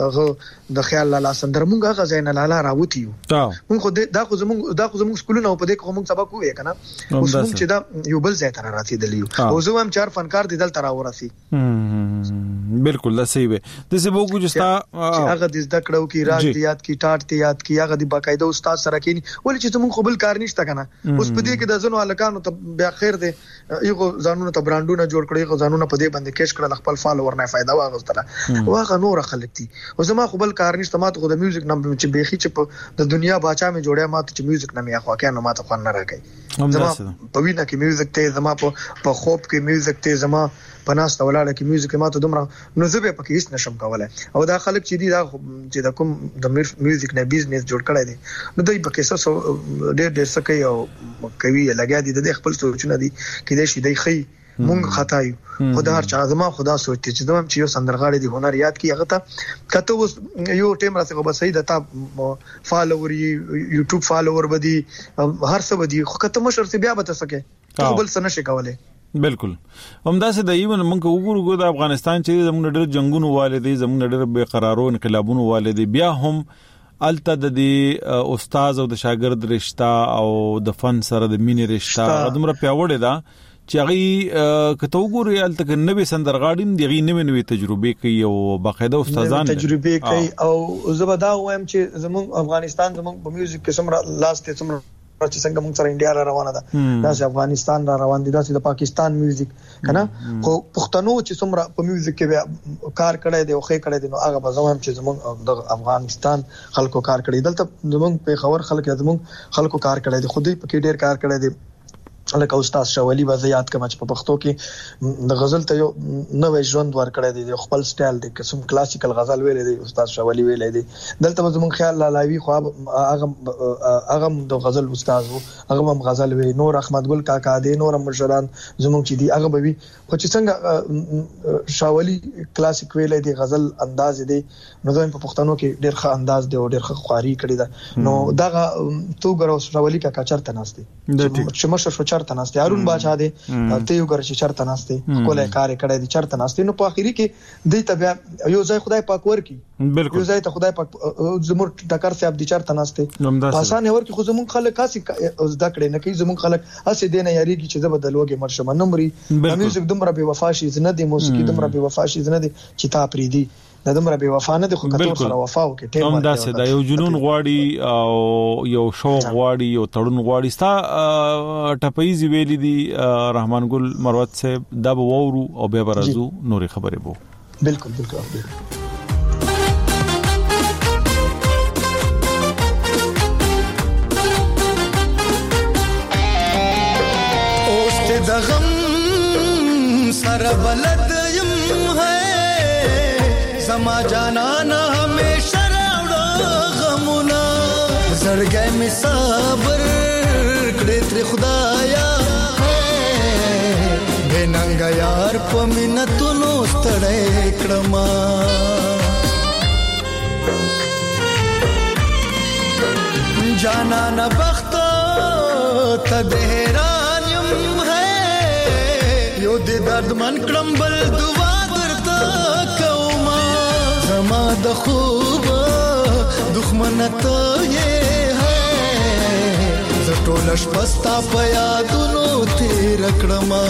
د خیال لاله سندره مونږ هغه زین لاله راوتی یو مونږ خو دا خو زمونږ دا خو زمونږ سکولونه په دې کوم سبق وې کنه اوس مونږ چې دا یو بل ځای ته راځي دلیو او زه هم چار فنکار دي دل تر اورسي بالکل دا صحیح وي د څه وګو چې تا هغه د زده کړو کې راز دی یاد کی ټاټ دی یاد کی هغه د باقاعده استاد سره کینی ولې چې زمون خپل کار نشته کنه اوس په دې کې د زنو الکانو ته بیا خیر دی یو ځانونو ته برانډونه جوړ کړی یو ځانونو په دې باندې کېش کړل خپل فالوور نه فائدہ واغستله واغه نور خلک دي او زما خپل کار نشته ماته خو د میوزیک نم چې بيخي چې د دنیا باچا مې جوړه ماته چې میوزیک نه مې اخوا کنه ماته خو نه راکې زما په وینا کې میوزیک ته زما په خوب کې میوزیک ته زما پناست ولاړه کې میوزیک ماته دومره نو زه به پکې هیڅ نشم کولای او دا خلک چې دي دا چې د کوم د میوزیک نه بزنس جوړ کړی دي نو دوی پکې څه ډېر ډېر څه کوي او کوي لګیا دي د خپل سوچونه دي کې د شي دی خي مونږ خطا یو خدا هر چا زما خدا سوچتي چې دوم چې یو سندرغاړي دی هنر یاد کی هغه ته کته اوس یو ټیم راځي خو بس صحیح د تا فالوور یوټیوب فالوور بدی هر څه بدی خو کته مشر سی بیا به تاسو کې بل څه نشي کولای بالکل همدا سه د ایون مونږ وګورو د افغانستان چې زموږ ډېر جنگونو والدي زموږ ډېر بے قرارو انقلابونو والدي بیا هم الته د دې استاد او د شاګرد رشتہ او د فن سره د مینې رشتہ دمر پیاوړې ده چې هغه کته وګوري الته کې نوې سندرغاړي دغه نوې نوې تجربه کوي او باقاعده استادان تجربه کوي او زبدا وایم چې زموږ افغانستان زموږ په میوزیک کې سمره لاست سمره چې څنګه موږ سره انډیا را روانه ده دا چې افغانستان را روان دي دا چې د پاکستان میوزیک کنه خو پښتنو چې سمره په میوزیک کې کار کړی دی او خې کړی دی نو هغه به زموږ چې زموږ د افغانستان خلکو کار کړی دلته زموږ په خبر خلک زموږ خلکو کار کړی دی خو دوی په کې ډیر کار کړی دی لکه استاد شاولی به یاد کما چې په پښتو کې د غزل ته یو نوې ژوند ورکړی دی خپل سټایل دی قسم کلاسیکل غزل ویل دی استاد شاولی ویل دی دلته زمون خیال لالاوی خو هغه هغه د غزل استاد هغه هم غزل وی نور احمد ګل کاکا دی نور مشران زمون چې دی هغه به خو چې څنګه شاولی کلاسیک ویل دی غزل انداز دی نو دوی په پښتنو کې ډېر ښه انداز دی او ډېر ښه خواري کړی دا نو دغه تو ګرو شاولی کاکا چرته ناشتي چې مشر شو چرته ناشته هارون باچا دی ته یو ګر چې چرته ناشته کوله کار کړی دی چرته ناشته نو په اخیری کې د تبع یو ځای خدای پاک ورکی بالکل یو ځای ته خدای پاک زمور ټکر صاحب دی چرته ناشته آسان ور کې خو زمون خلک کاسي زده کړي نه کوي زمون خلک اسې دینه یاريږي چې زبد لوګي مرشم نمبري میوزیک دمر به وفا شي زنه دی موسیقي دمر به وفا شي زنه دی چې تا پریدي د دمر به وفا نه د خو کتور سره وفا وکي ټیم هم دا سه دا یو جنون غواړي او یو شوق غواړي یو تړون غواړي ستا ټپایزي ویلي دي رحمان ګل مروت صاحب دا وورو او به برازو نوري خبره بو بالکل بالکل اوست د غم سره بلد زما جانانا ہمیشہ راوڑا غمونا زڑ گئے میں صبر کڑے تر خدایا بے ننگا یار پا منتو نوستڑے کڑما جانانا بختا تا دہرانیم ہے یو دے درد من کڑمبل دعا درتا کوما زما د خوب دښمن ته یې ہے زټولش پستا په یادونو تیر کړما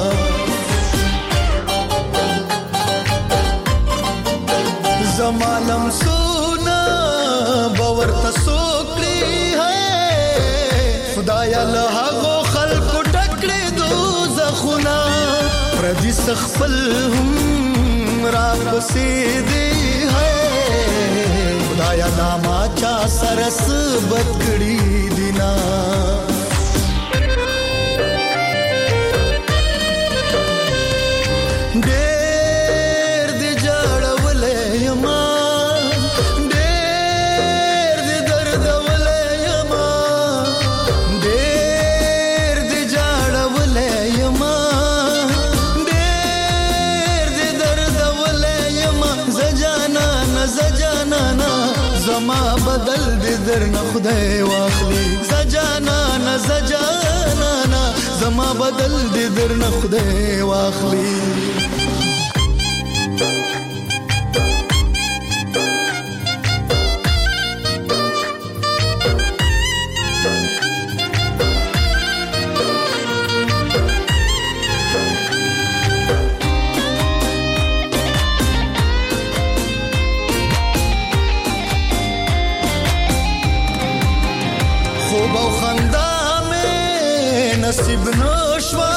زما لمسونه باور ته سوکړي ہے خدایا له هغو خلکو ټکړې دوزخونه پردي سخفل هم را پسې دی خدایا ناما چا سرس بد کړي دینا ډېر دې جړولې یما ډېر دې دردولې یما ډېر دې جړولې یما ډېر دې دردولې یما زجانا نه زجانا نه زما بدل دې درنه خدای واخلي زجانا نه زجانا نه زما بدل دې درنه خدای واخلي نصیب نشوا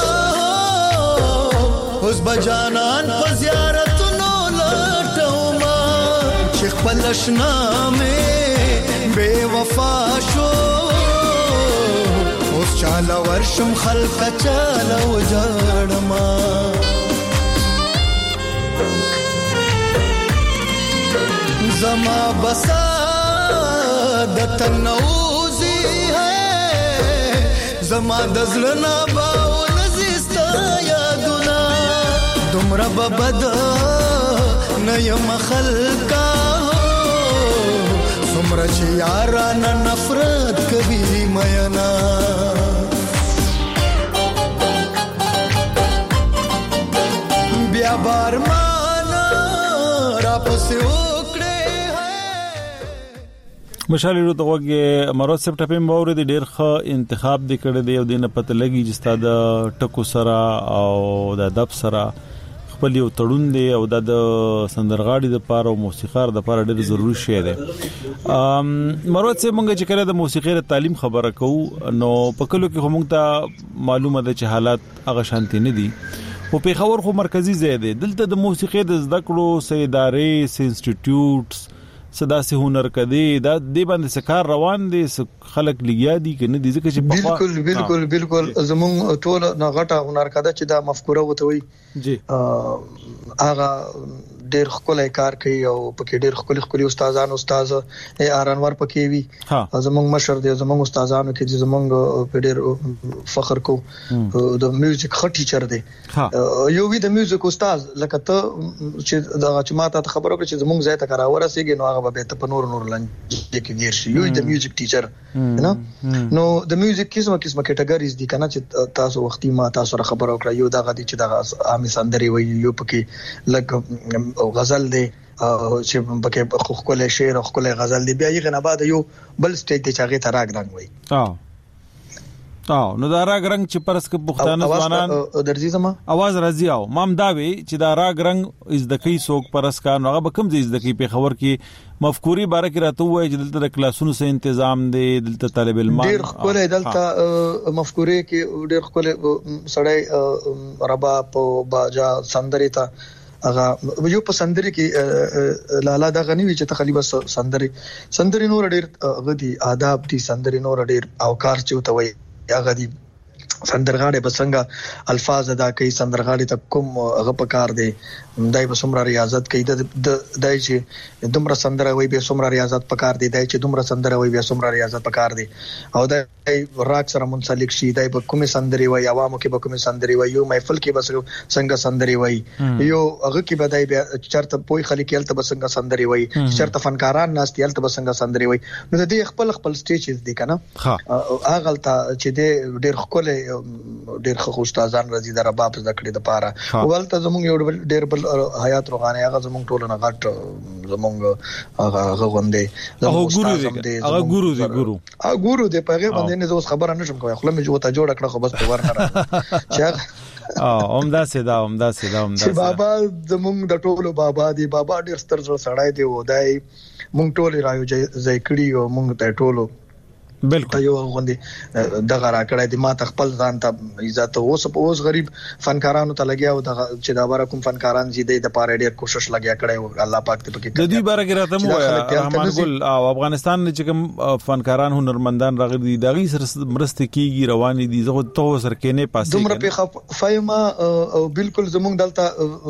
اوس بجانان په زیارتونو لټوما چې خپل آشنا مې بے وفا شو اوس چاله ورشم خلک چاله وجړما زما بسا د تنوزی ہے زما دزلنا باو نزستا یادنا دمرا ببد نیم خلقا سمرا چی یارانا نفرت کبھی مینا بیا بار مانا راپسی وکڑے مشالې ورو دغه مراد سپ ټپم باور دي ډېر ښه انتخاب دی کړی دی او دینه پته لګي چې ستاسو د ټکو سره او د ادب سره خپل یو تړون دی او د سندرغاړي د پاره او موسیقار د پاره ډېر ضروری شی دی. ام مراد سپ مونږ چې کړه د موسیقي د تعلیم خبره کوو نو په کلو کې هم ته معلومه ده چې حالات هغه شانتي نه دي او په خبر خو مرکزی ځای دی دلته د موسیقي د زده کړو سیدارې انسټیټیوټس صدا سه هنر کدي دا دی باندې سکار روان دي خلک لګیا دي کنه دي ځکه چې بالکل بالکل بالکل زمون ټول نغټه هنر کده چې دا مفکوره وته وي جی هغه ډېر خپل کار کوي او پکې ډېر خپل خپل استادانو استاد ای ارانور پکې وي زمونږ مشر دی زمونږ استادانو کې زمونږ په ډېر فخر کو د میوزیک خ ټیچر دی یو وی د میوزیک استاد لکه ته چې د غچماته خبرو کې چې زمونږ ځای ته کراوره سیږي نو هغه به ته په نور نور لنډ کې ګیر شي یو د میوزیک ټیچر نو نو د میوزیک کیسه کیسه کټګوریز دي کنه چې تاسو وختي ما تاسو سره خبرو کړی یو دغه دي چې دغه عامه سندري وي یو پکې لګ او غزل دی چې پکې خو شعر او خو غزل دی بیا یې غنه بعد یو بل سټیج ته چاغه ته راګ رنگ وي اه اه نو دا راګ رنگ چې پرس کې پښتانه ځوانان درځي زما आवाज راځي او مام دا وی چې دا راګ رنگ از د کی سوق پرس کا نو هغه کم زی از د کی په خبر کې مفکوري باره کې راته وای چې دلته د کلاسونو سه تنظیم دی دلته طالب علم ډیر خپل دلته مفکوري کې ډیر خپل سړی ربا په باجا سندري ته اغه یو په سندري کې لالا دا غنی وی چې تخلی بس سندري سندري نور ډیر غدي آداب دي سندري نور ډیر او کار چوته وي هغه دي سندرغاړي بسنګا الفاظ ادا کوي سندرغاړي ته کوم هغه پکار دی دای په سمره ریاضت کوي د دای چې دومره سندره وي به سمره ریاضت پکار دی دای چې دومره سندره وي به سمره ریاضت پکار دی او دای راک سره منسلک شي دای په کومه سندري وي عوامو کې په کومه سندري وي یو محفل کې بس څنګه سندري وي یو هغه کې بدای به چرته پوي خلک یلته بسنګا سندري وي چرته فنکاران ناس یلته بسنګا سندري وي نو د دې خپل خپل سټیجز دي کنه هغه ته چې ډېر خپل ډېر خو استادان راځي د رباب زکړې د پاره ولته زموږ یو ډېر بل حیات روغانه هغه زموږ ټول نه غټ زموږ هغه غوندې هغه ګورو دی هغه ګورو دی ګورو هغه ګورو دی په هغه باندې نه زوس خبره نشم کوي خپل مې جوړه جوړ کړه خو بس په ورنه چې اه عمده سیدا عمده سیدا عمده چې بابا زموږ د ټولو بابا دی بابا ډېر ستر سړی دی و دای مونږ ټول رايو ځای کړی او مونږ ته ټولو بالکل یو غوندي دغه راکړای دي ما ته خپل ځان ته عزت اوس اوس غریب فنکارانو ته لګیا او چې دا بار کوم فنکاران زیاده د پاره ډېر کوشش لګیا کړی او الله پاک ته پکې د دې بار کې راته مو رحمان ګل او افغانستان چې کوم فنکاران هنرمندان راغلي دغه سره مرسته کیږي رواني دي زه ته سر کې نه پاسې دومره په فایما او بالکل زمونږ دلته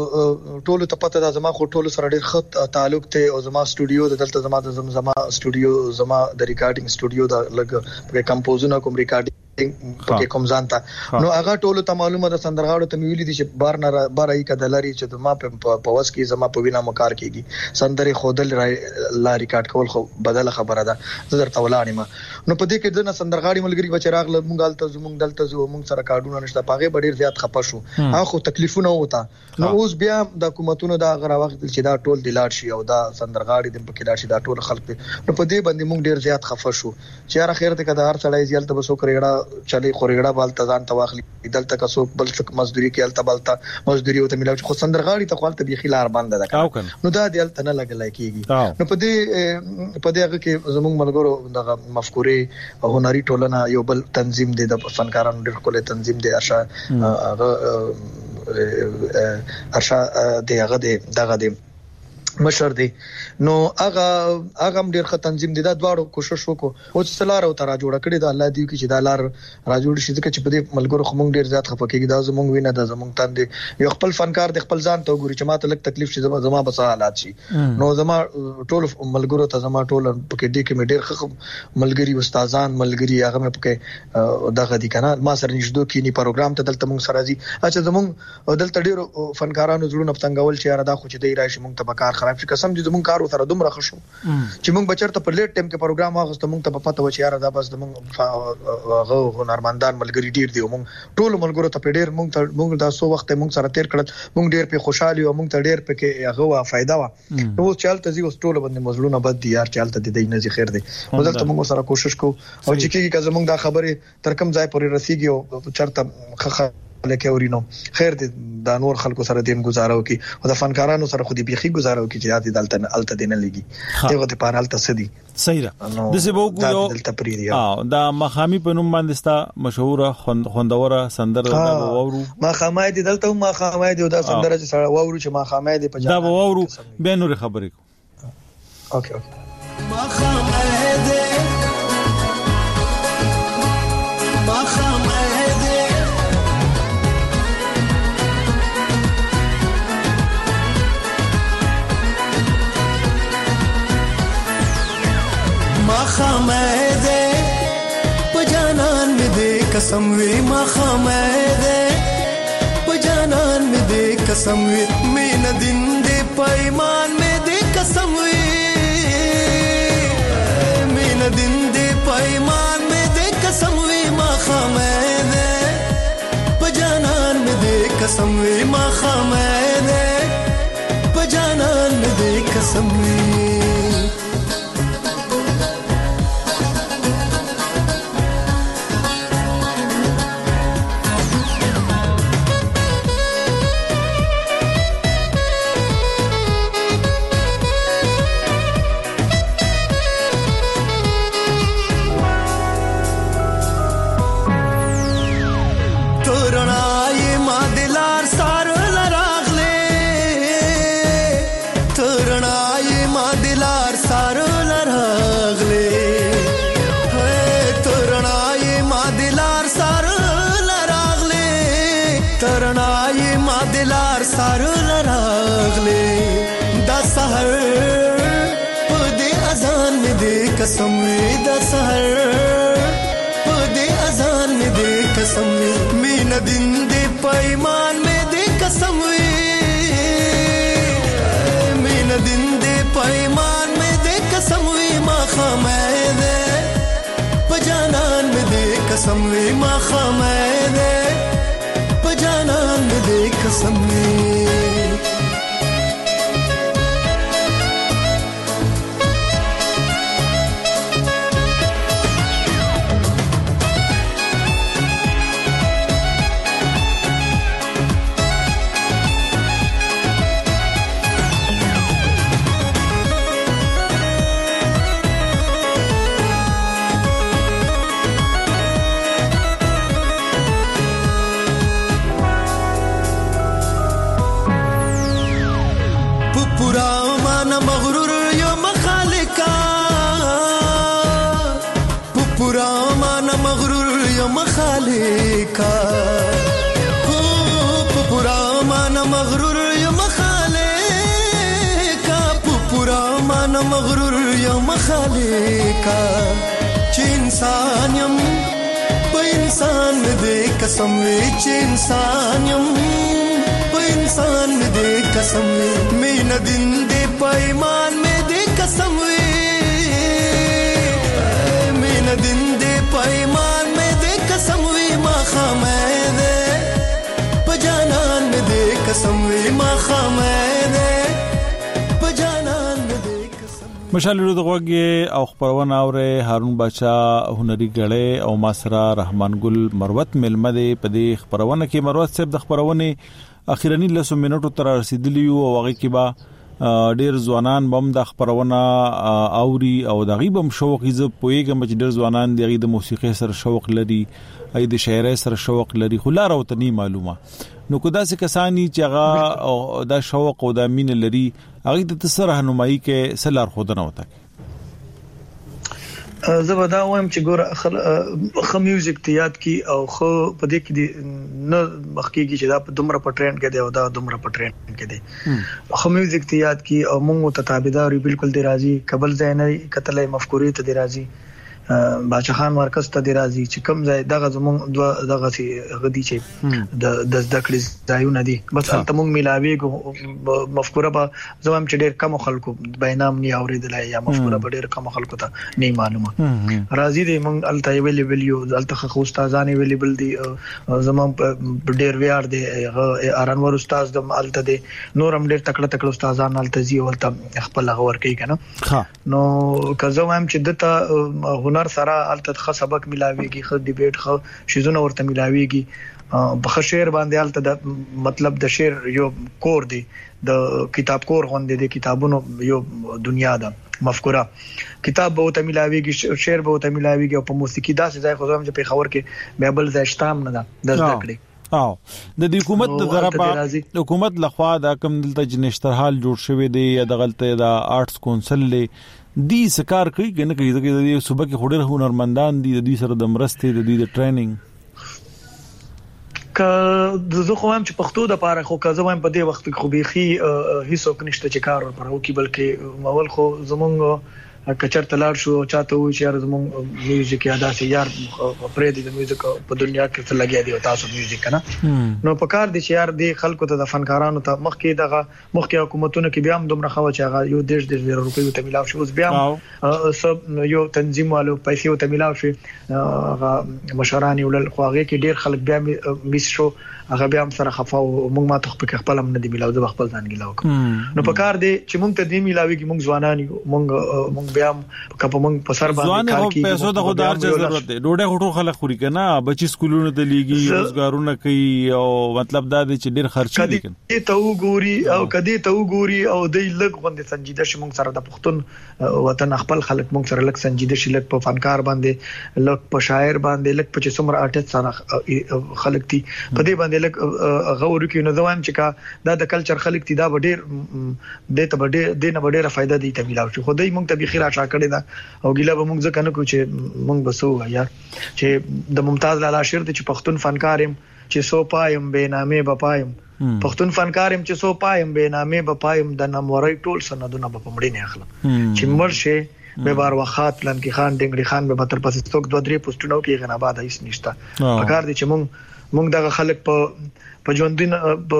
ټولو ته پته ده زما خو ټولو سره ډېر خط تعلق ته او زما سټوډیو دلته زما د زما سټوډیو زما د ریکارډینګ سټوډیو د په کمپوزونه کوم ریکارډینګ پکې کوم ځانته نو هغه ټولو ته معلومه ده سندرغاړو ته ویلي دي چې بار نه بارای کدلري چې ما په پوس کې زما په وینا مکار کېږي سندري خودل لا ریکارډ کول خو بدل خبره ده زه درته ولاړم نو په دې کې د سندرغاړي ملګری بچراغ له مونږ دلته زمونږ دلته زو مونږ سره کارډونه نشته پاغه ډیر زیات خپه شو هغه تکلیفونه وتا نو اوس بیا د حکومتونو دا غره وخت چې دا ټول دلاړ شي او دا سندرغاړي د پکې لاړ شي دا ټول خلک نو په دې باندې مونږ ډیر زیات خپه شو چې هر خیر ته کدار سړی زیالته بسو کړهړه چلي خورېړه بالته ځان تواخلي دلته کسو بل څه مزدوري کې الته بالته مزدوري او ته ملاوي خو سندرغاړي ته خپل ته بي خلار باندې ده نو دا دلته نه لګلای کیږي نو په دې په دې هغه کې زموږ ملګرو دغه مفکوري هنري ټولنه یو بل تنظیم دی د فنکارانو ډېر کول تنظیم دی ارشا هغه ارشا دی هغه دی دغه دی مشر دی نو هغه هغه ډیر ښه تنظیم دي دا دواړو کوشش وکړو او څلار او ترا جوړ کړی دا الله دی چې دا لار را جوړ شي ځکه چې په دې ملګرو خو مونږ ډیر زیات خپکیږي دا زمونږ وینه دا زمونږ تاندې یو خپل فنکار د خپل ځان ته وګوري چې ماته لک تکلیف شي زما زما بس حالات شي نو زما ټول ملګرو ته زما ټول پکې دې کې مې ډیر ښه ملګری استادان ملګری هغه مې پکې دغه دي کنه ما سره نشدو کې ني پروګرام ته دلته مونږ سره دي اچھا زمونږ دلته ډیر فنکارانو زړونه پتنګول چې یاره دا خو چې دی راشي مونږ ته بکار خراب شي قسم دې زمونږ کارو سره دومره خشو چې مونږ بچرته په لیټ ټایم کې پروګرام واغسته مونږ ته په پته و چې یاره دا بس د مونږ هغه هنرمندان ملګری ډیر دی مونږ ټول ملګرو ته په ډیر مونږ ته مونږ دا سو وخت مونږ سره تیر کړل مونږ ډیر په خوشحالي او مونږ ته ډیر په کې هغه وا فائدہ وا نو چالت زی اوس ټول باندې مزلونه بد دي یار چالت دي نه زی خیر دي ودلته مونږ سره کوشش کوو او چې کیږي که زمونږ دا خبره تر کوم ځای پورې رسیږي او چرته خخ لکه اورینو خیر دې دا نور خلکو سره دیم گزارو کی او د فنکارانو سره خو دې بيخي گزارو کی چې دې دلته الته دینه لګي دغه ته پار الته سدي صحیح ده د څه بو کو دلته پریری اه دا مخامي په نوم باندې ستا مشهوره خوندوره سندره دا وورو مخامای دې دلته مخامای دې دا سندره چې سره وورو چې مخامای دې په دا وورو به نور خبرې کو اوکې اوکې مخامای دې مخامای مخامه دے پجانان میں دے قسم وی مخامه دے پجانان میں دے قسم وی مین دن دے پیمان میں دے قسم وی مین دن دے پیمان میں دے قسم وی مخامه دے پجانان میں دے قسم وی مخامه دے پجانان میں دے قسم وی قسم وی د سحر په دې اذان مې دې قسم وی مين دین دې پیمان مې دې قسم وی مين دین دې پیمان مې دې قسم وی ما خامه دې پجانان مې دې قسم وی ما خامه دې پجانان مې دې قسم وی इंसानियम पे इंसान में दे कसम विच इंसानियम पे इंसान में दे कसम में न दिन दे पैमान में दे कसम में न दिन दे पैमान में दे कसम वी मा खामे दे पजानान में दे कसम वी मा खामे दे مشالو دغه او خبرونه اوره هارون بچا هنري غړې او ماسرا رحمان ګل مروت ملمده په دې خبرونه کې مروت صاحب د خبرونه اخیرنی لسو منټو تر رسیدلی او هغه کې با ډیر ځوانان بم د خبرونه اوري او د غیبم شوق یې پویګم چې ډیر ځوانان دغه د موسیقي سره شوق لري اې د شاعرۍ سره شوق لري خو لار او تني معلومه نو کدا سه کسانی چې هغه دا شوق او د مين لري هغه د تسره رهنمایي کې سلار خودنه وته زه دا وایم چې ګور خو میوزیک ته یاد کی او خو په دې کې نه مخکېږي چې دا په دومره په ټرند کې دی او دا دومره په ټرند کې دی خو میوزیک ته یاد کی او موږ ته تابعدار بالکل دی راځي قبل زینې کتلې مفکورې ته دی راځي باچا خان مرکز ته دی راځي چې کم ځای دغه زموږ دغه سي غدي چې د د ذکر ځایونه دي بس البته موږ ملاوي مفکوره به زموږ چې ډېر کم خلکو بینام نه اوریدلای یا مفکوره به ډېر کم خلکو ته نه معلومه راځي دي موږ البته اویلیبل یو البته خو استادان اویلیبل دي زموږ ډېر ویار دي ارانور استاد د البته دي نور هم ډېر تکړه تکړه استادان البته زی ولته خپل غور کوي کنه نو کزه وایم چې دته هنر سره الته خ سبق ملاويږي خ ډیبیټ خ شیزونه ورته ملاويږي په شعر باندې الته د مطلب د شعر یو کور دی د کتاب کور غوندې د کتابونو یو دنیا ده مفکوره کتاب به ته ملاويږي شعر به ته ملاويږي او په موسیقي داسې ځای خو هم چې په خبر کې بیبل زاشتام نه ده د ذکر او د حکومت د طرفه حکومت لخوا دا کوم دلته جنشترحال جوړ شوی دی د غلطه د آرټس کونسل له دی سکار کوي کنه کوي د صوبه کې خوري هنرمندان دي د دې سره د مرستې د دې د ټریننګ ک زه خو هم چې پښتو د پاره خو که زه وایم په دې وخت کې خو بيخي هیڅ نشته چې کار پر وکي بلکې مول خو زمونږ کچر تلار شو چاته و چې یار زموږ میوزیک یاده سي یار پرې دي د میوزیک په دنیا کې څه لګیا دي او تاسو میوزیک کنه نو په کار دي چې یار دي خلکو ته د فنکارانو ته مخکې دغه مخکې حکومتونو کې بیا هم دومره خو چې هغه یو دیش دیش روپیو ته ملاو شو اوس بیا سب یو تنظیم والو پیسې ته ملاو شي هغه مشرانی ولل خو هغه کې ډیر خلک بیا میس شو هغه بیا هم سره خفاو موږ ما ته په خپل هم نه دی ملاو د خپل ځان ګلاو نو په کار دي چې موږ ته دی ملاوي کې موږ ځوانان یو موږ موږ بیا کپ موږ په سر باندې کار کوي پیسو ته خدای ضرورت دی ډوډۍ غټو خلک خوري کنه بچی سکولونو ته لیږي روزګارونه کوي او مطلب دا دی چې ډیر خرچ دي کنه ته وګوري او کدی ته وګوري او د لګ غوندې سنجیده شي موږ سره د پښتون وطن خپل خلک موږ سره لګ سنجیده شي لګ په فنکار باندې لګ په شاعر باندې لګ په څومره آرټست سره خلک دي په دې باندې لګ غوړ کې نو ځوان چې کا دا د کلچر خلک دي دا ډیر د ته ډیر د نه ډیره فائدہ دی ته ملاو شي خدای موږ ته بخیره چا کړی دا او ګیله به موږ ځکه نه کوو چې موږ بسو یار چې د ممتاز لالا شعر ته چې پښتون فنکارم چې سو پایم بے نامه بپایم پښتون فنکارم چې سو پایم بے نامه بپایم د ناموري ټول سندونه په مړی نه اخلم چې مرشه به بار وخت لن کې خان ډنګړي خان به تر پسې څوک دوه درې پوسټونو کې غناباد هیڅ نشته پکار دي چې موږ موږ دغه خلک په په ژوندین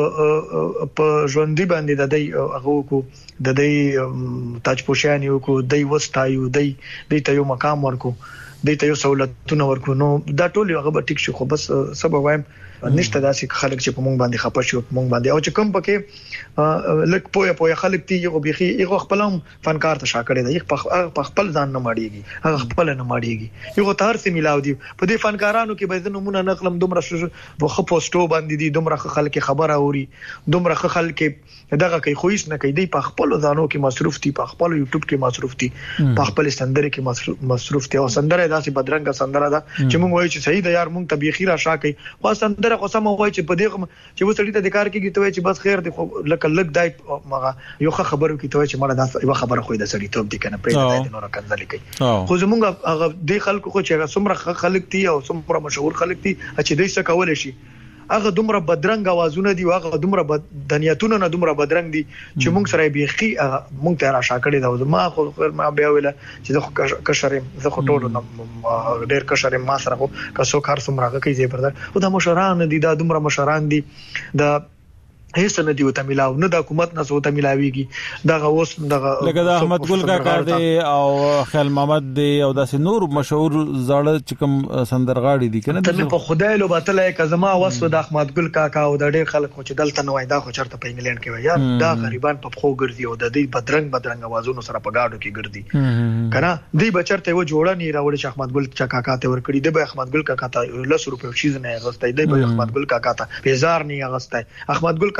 په ژوندۍ باندې د دې هغه کو د دې تاج پوشان یو کو د وستایو د دې ته یو مقام ورکو د ته یو سہولتونه ورکو نو دا ټول هغه به ټیک شي خو بس سبا وایم نشته داسې خلک چې په مونږ باندې خپه شي په مونږ باندې او چې کوم پکې لک پوهه پوهه خلک تی یو بيخي یو خپلم فنکار ته شاکړي دی په خپل ځان نه ماړيږي هغه خپل نه ماړيږي یو تر سي ملاو دی په دې فنکارانو کې به زنمونه نقلم دومره په خو پوسټو باندې دي دومره خلک خبره اوري دومره خلک دغه کوي خوښ نه کوي دی په خپل ځانو کې مصروف دي په خپل یوټیوب کې مصروف دي په خپل سندره کې مصروف دي او سندره داسې بدرنګه سندره ده چې مونږ وایو چې صحیح ده یار مونږ ته بيخي را شاکي خو سندره خو سم وای چې په دې چې وسړی ته د کار کېږي ته چې بس خیر دی خو لکه لګ دای مغه یو خبرو کې ته چې مړه دا یو خبره خو د سړی ته د کنه پرې د نور کنځل کوي خو زمونږ هغه د خلکو خو چې څومره خلک دي او څومره مشهور خلک دي چې دوی څه کول شي هغه دومره بدرنګ اوازونه دي هغه دومره دنیاتونه نه دومره بدرنګ دي چې موږ سره بيخي موږ ته را شاکړي دا ما خو ما بیا ویل چې زه کشرم زه خو ټول ډېر کشرم ما سره خو کسو کار سمراغه کوي زبردست او د مشران دي دا دومره مشران دي د هیڅ نه دی وته ملاو نه د حکومت نه سوته ملاويږي دا اوس دغه لکه د احمد ګل کاکا دی او خیال محمد دی او داسې نور مشهور زړه چکم سندرغاړي دي کنه ته په خدای لو باطل کزما وسو د احمد ګل کاکا او د ډېر خلک چې دلته نه وای دا خو چرته په انګلند کې وای یار دا غریبان په خو ګرځي او د دې بدرنګ بدرنګ اوازونو سره په گاډو کې ګرځي کنه دې بچرته و جوړه نه راوړي چې احمد ګل کاکا ته ور کړی دی به احمد ګل کاکا ته لس روپے شیز نه غستای دی به احمد ګل کاکا ته هزار نه غستای احمد ګل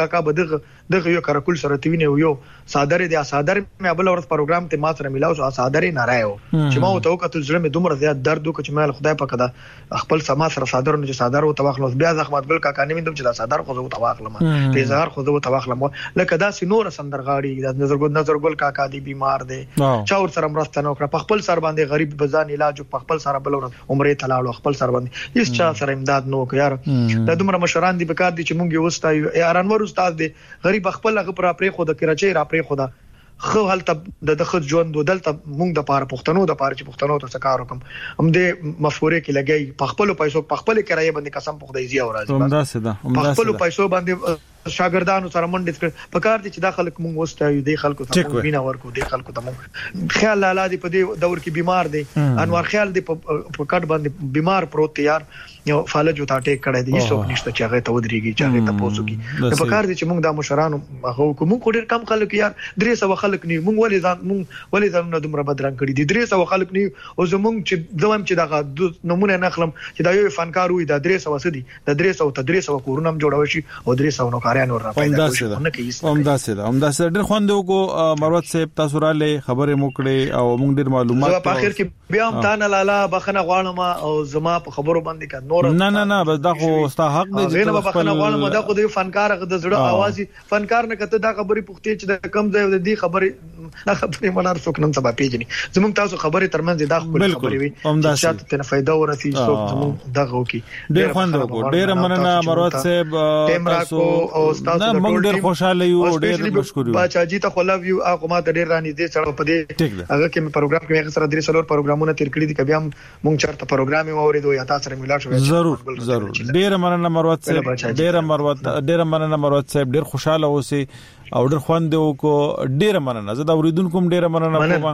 کاکا بدغه دغه یو کرکول سره تیوینه یو صادره دي صادره مې بل ورځ پروګرام ته ما سره ملاو شو صادره نه رايو چې ما ته وکړه زړه مې دومره زیات درد وکړ چې مې خدای پاک دا خپل سما سره صادره نه چې صادره او تواخلص بیا زحمت ګل کاکا نه مندم چې دا صادره خو زه تواخلم په زهر خو زه تواخلم لکه دا سينور سندرغاړي د نظر ګل نظر ګل کاکا دی بیمار دی چا ور سره مرسته نه وکړه په خپل سر باندې غریب بزان علاج په خپل سره بل ورځ عمره تلاړو خپل سر باندې هیڅ چا سره امداد نه وکړ یار دا دومره مشران دي بکار دي چې مونږ یو استاد یار انور استاد دی غریب خپل هغه پر پرې خو د کراچۍ را پرې خو دا خو حالت د دغه ژوند دلته مونږ د پاره پښتنو د پاره چې پښتنو ته سکار وکم هم دې مفورې کې لګي په خپل پیسو په خپل کرایه باندې قسم په خدای زیه ورازي همدا سده همدا خپل پیسو باندې شاګردانو سره منډه کړ په کار دي چې دا خلک مونږ وستایو د خلکو ته وینا ورکو د خلکو ته مونږ خیال لاله دي په دې دور کې بیمار دي انوار خیال دي په کټ باندې بیمار پروت یار یو فالج وتا ټیک کړی دی هیڅ نشته چې هغه ته ودرېږي چې هغه ته پوسوږي په کار دي چې مونږ د مشرانو هغه کوم ډېر کم خلک یار درې سو خلک نه مونږ ولې ځان مونږ ولې ځان نه دومره بدرنګ کړی دي درې سو خلک نه او زمونږ چې دوام چې دغه نمونه نخلم چې دا یو فنکار وي دا درې سو سدي دا درې سو ته درې سو کورونه جوړول شي او درې سو نوکاريان ور پیدا شي نه کوي همدا سره همدا سره ډېر خوندو کو مروت صاحب تاسو را لې خبره موکړې او مونږ ډېر معلومات په اخر کې بیا هم تانه لاله بخنه غواړم او زما په خبرو باندې کا نور نه نه نه بس دا خو ستا حق دی چې په بخنه غواړم دا خو د فنکار د زړه आवाज فنکار نه کته دا خبرې پوښتې چې د کم ځای د دې خبرې دا خبرې ملار څوک نن سبا پیژني زموږ تاسو خبرې ترمنځ دا خبرې وي چې ته نه فائدہ ورسي څوک زموږ دغه وکي ډېر خوندو کو ډېر مننه مروت صاحب تاسو او تاسو موږ ډېر خوشاله یو ډېر مشکور یو باچا جی ته خلاف یو هغه ما ته ډېر رانی دي چې په دې هغه کې پروګرام کې هغه سره درې سلور پروګرامونه تیر کړی دي کبه هم مونږ چرته پروګرام یې اورېدو یا تاسو سره ملاقات شو ضرور ضرور ډېر مننه مروت صاحب ډېر مروت ډېر مننه مروت صاحب ډېر خوشاله اوسئ او ډېر خوند کو ډېر مننه زه دا اوریدونکو ډېر مننه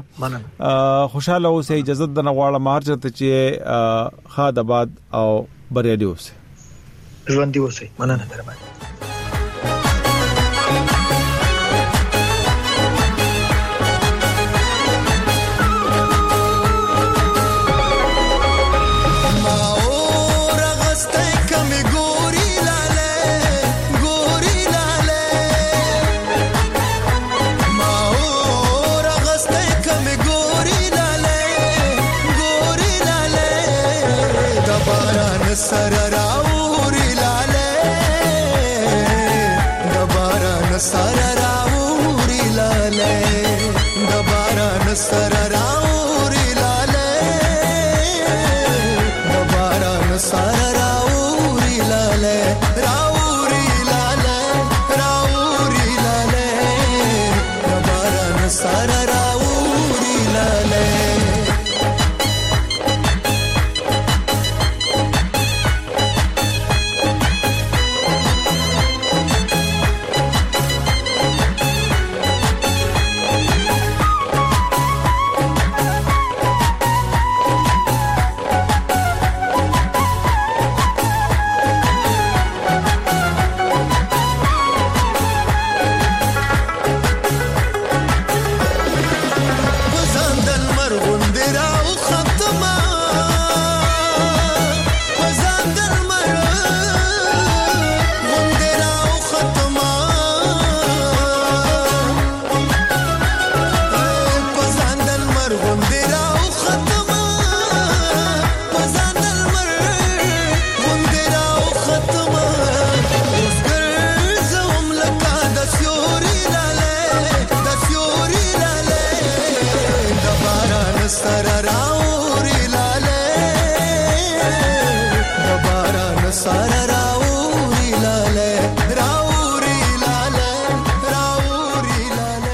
کوم خوشاله اوسئ اجازه د نغواړم مارچته چې خاد آباد او بریالي اوسئ ژوند دی اوسئ مننه مهرباني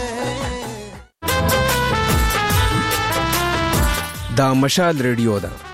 دا مشال ریډیو ده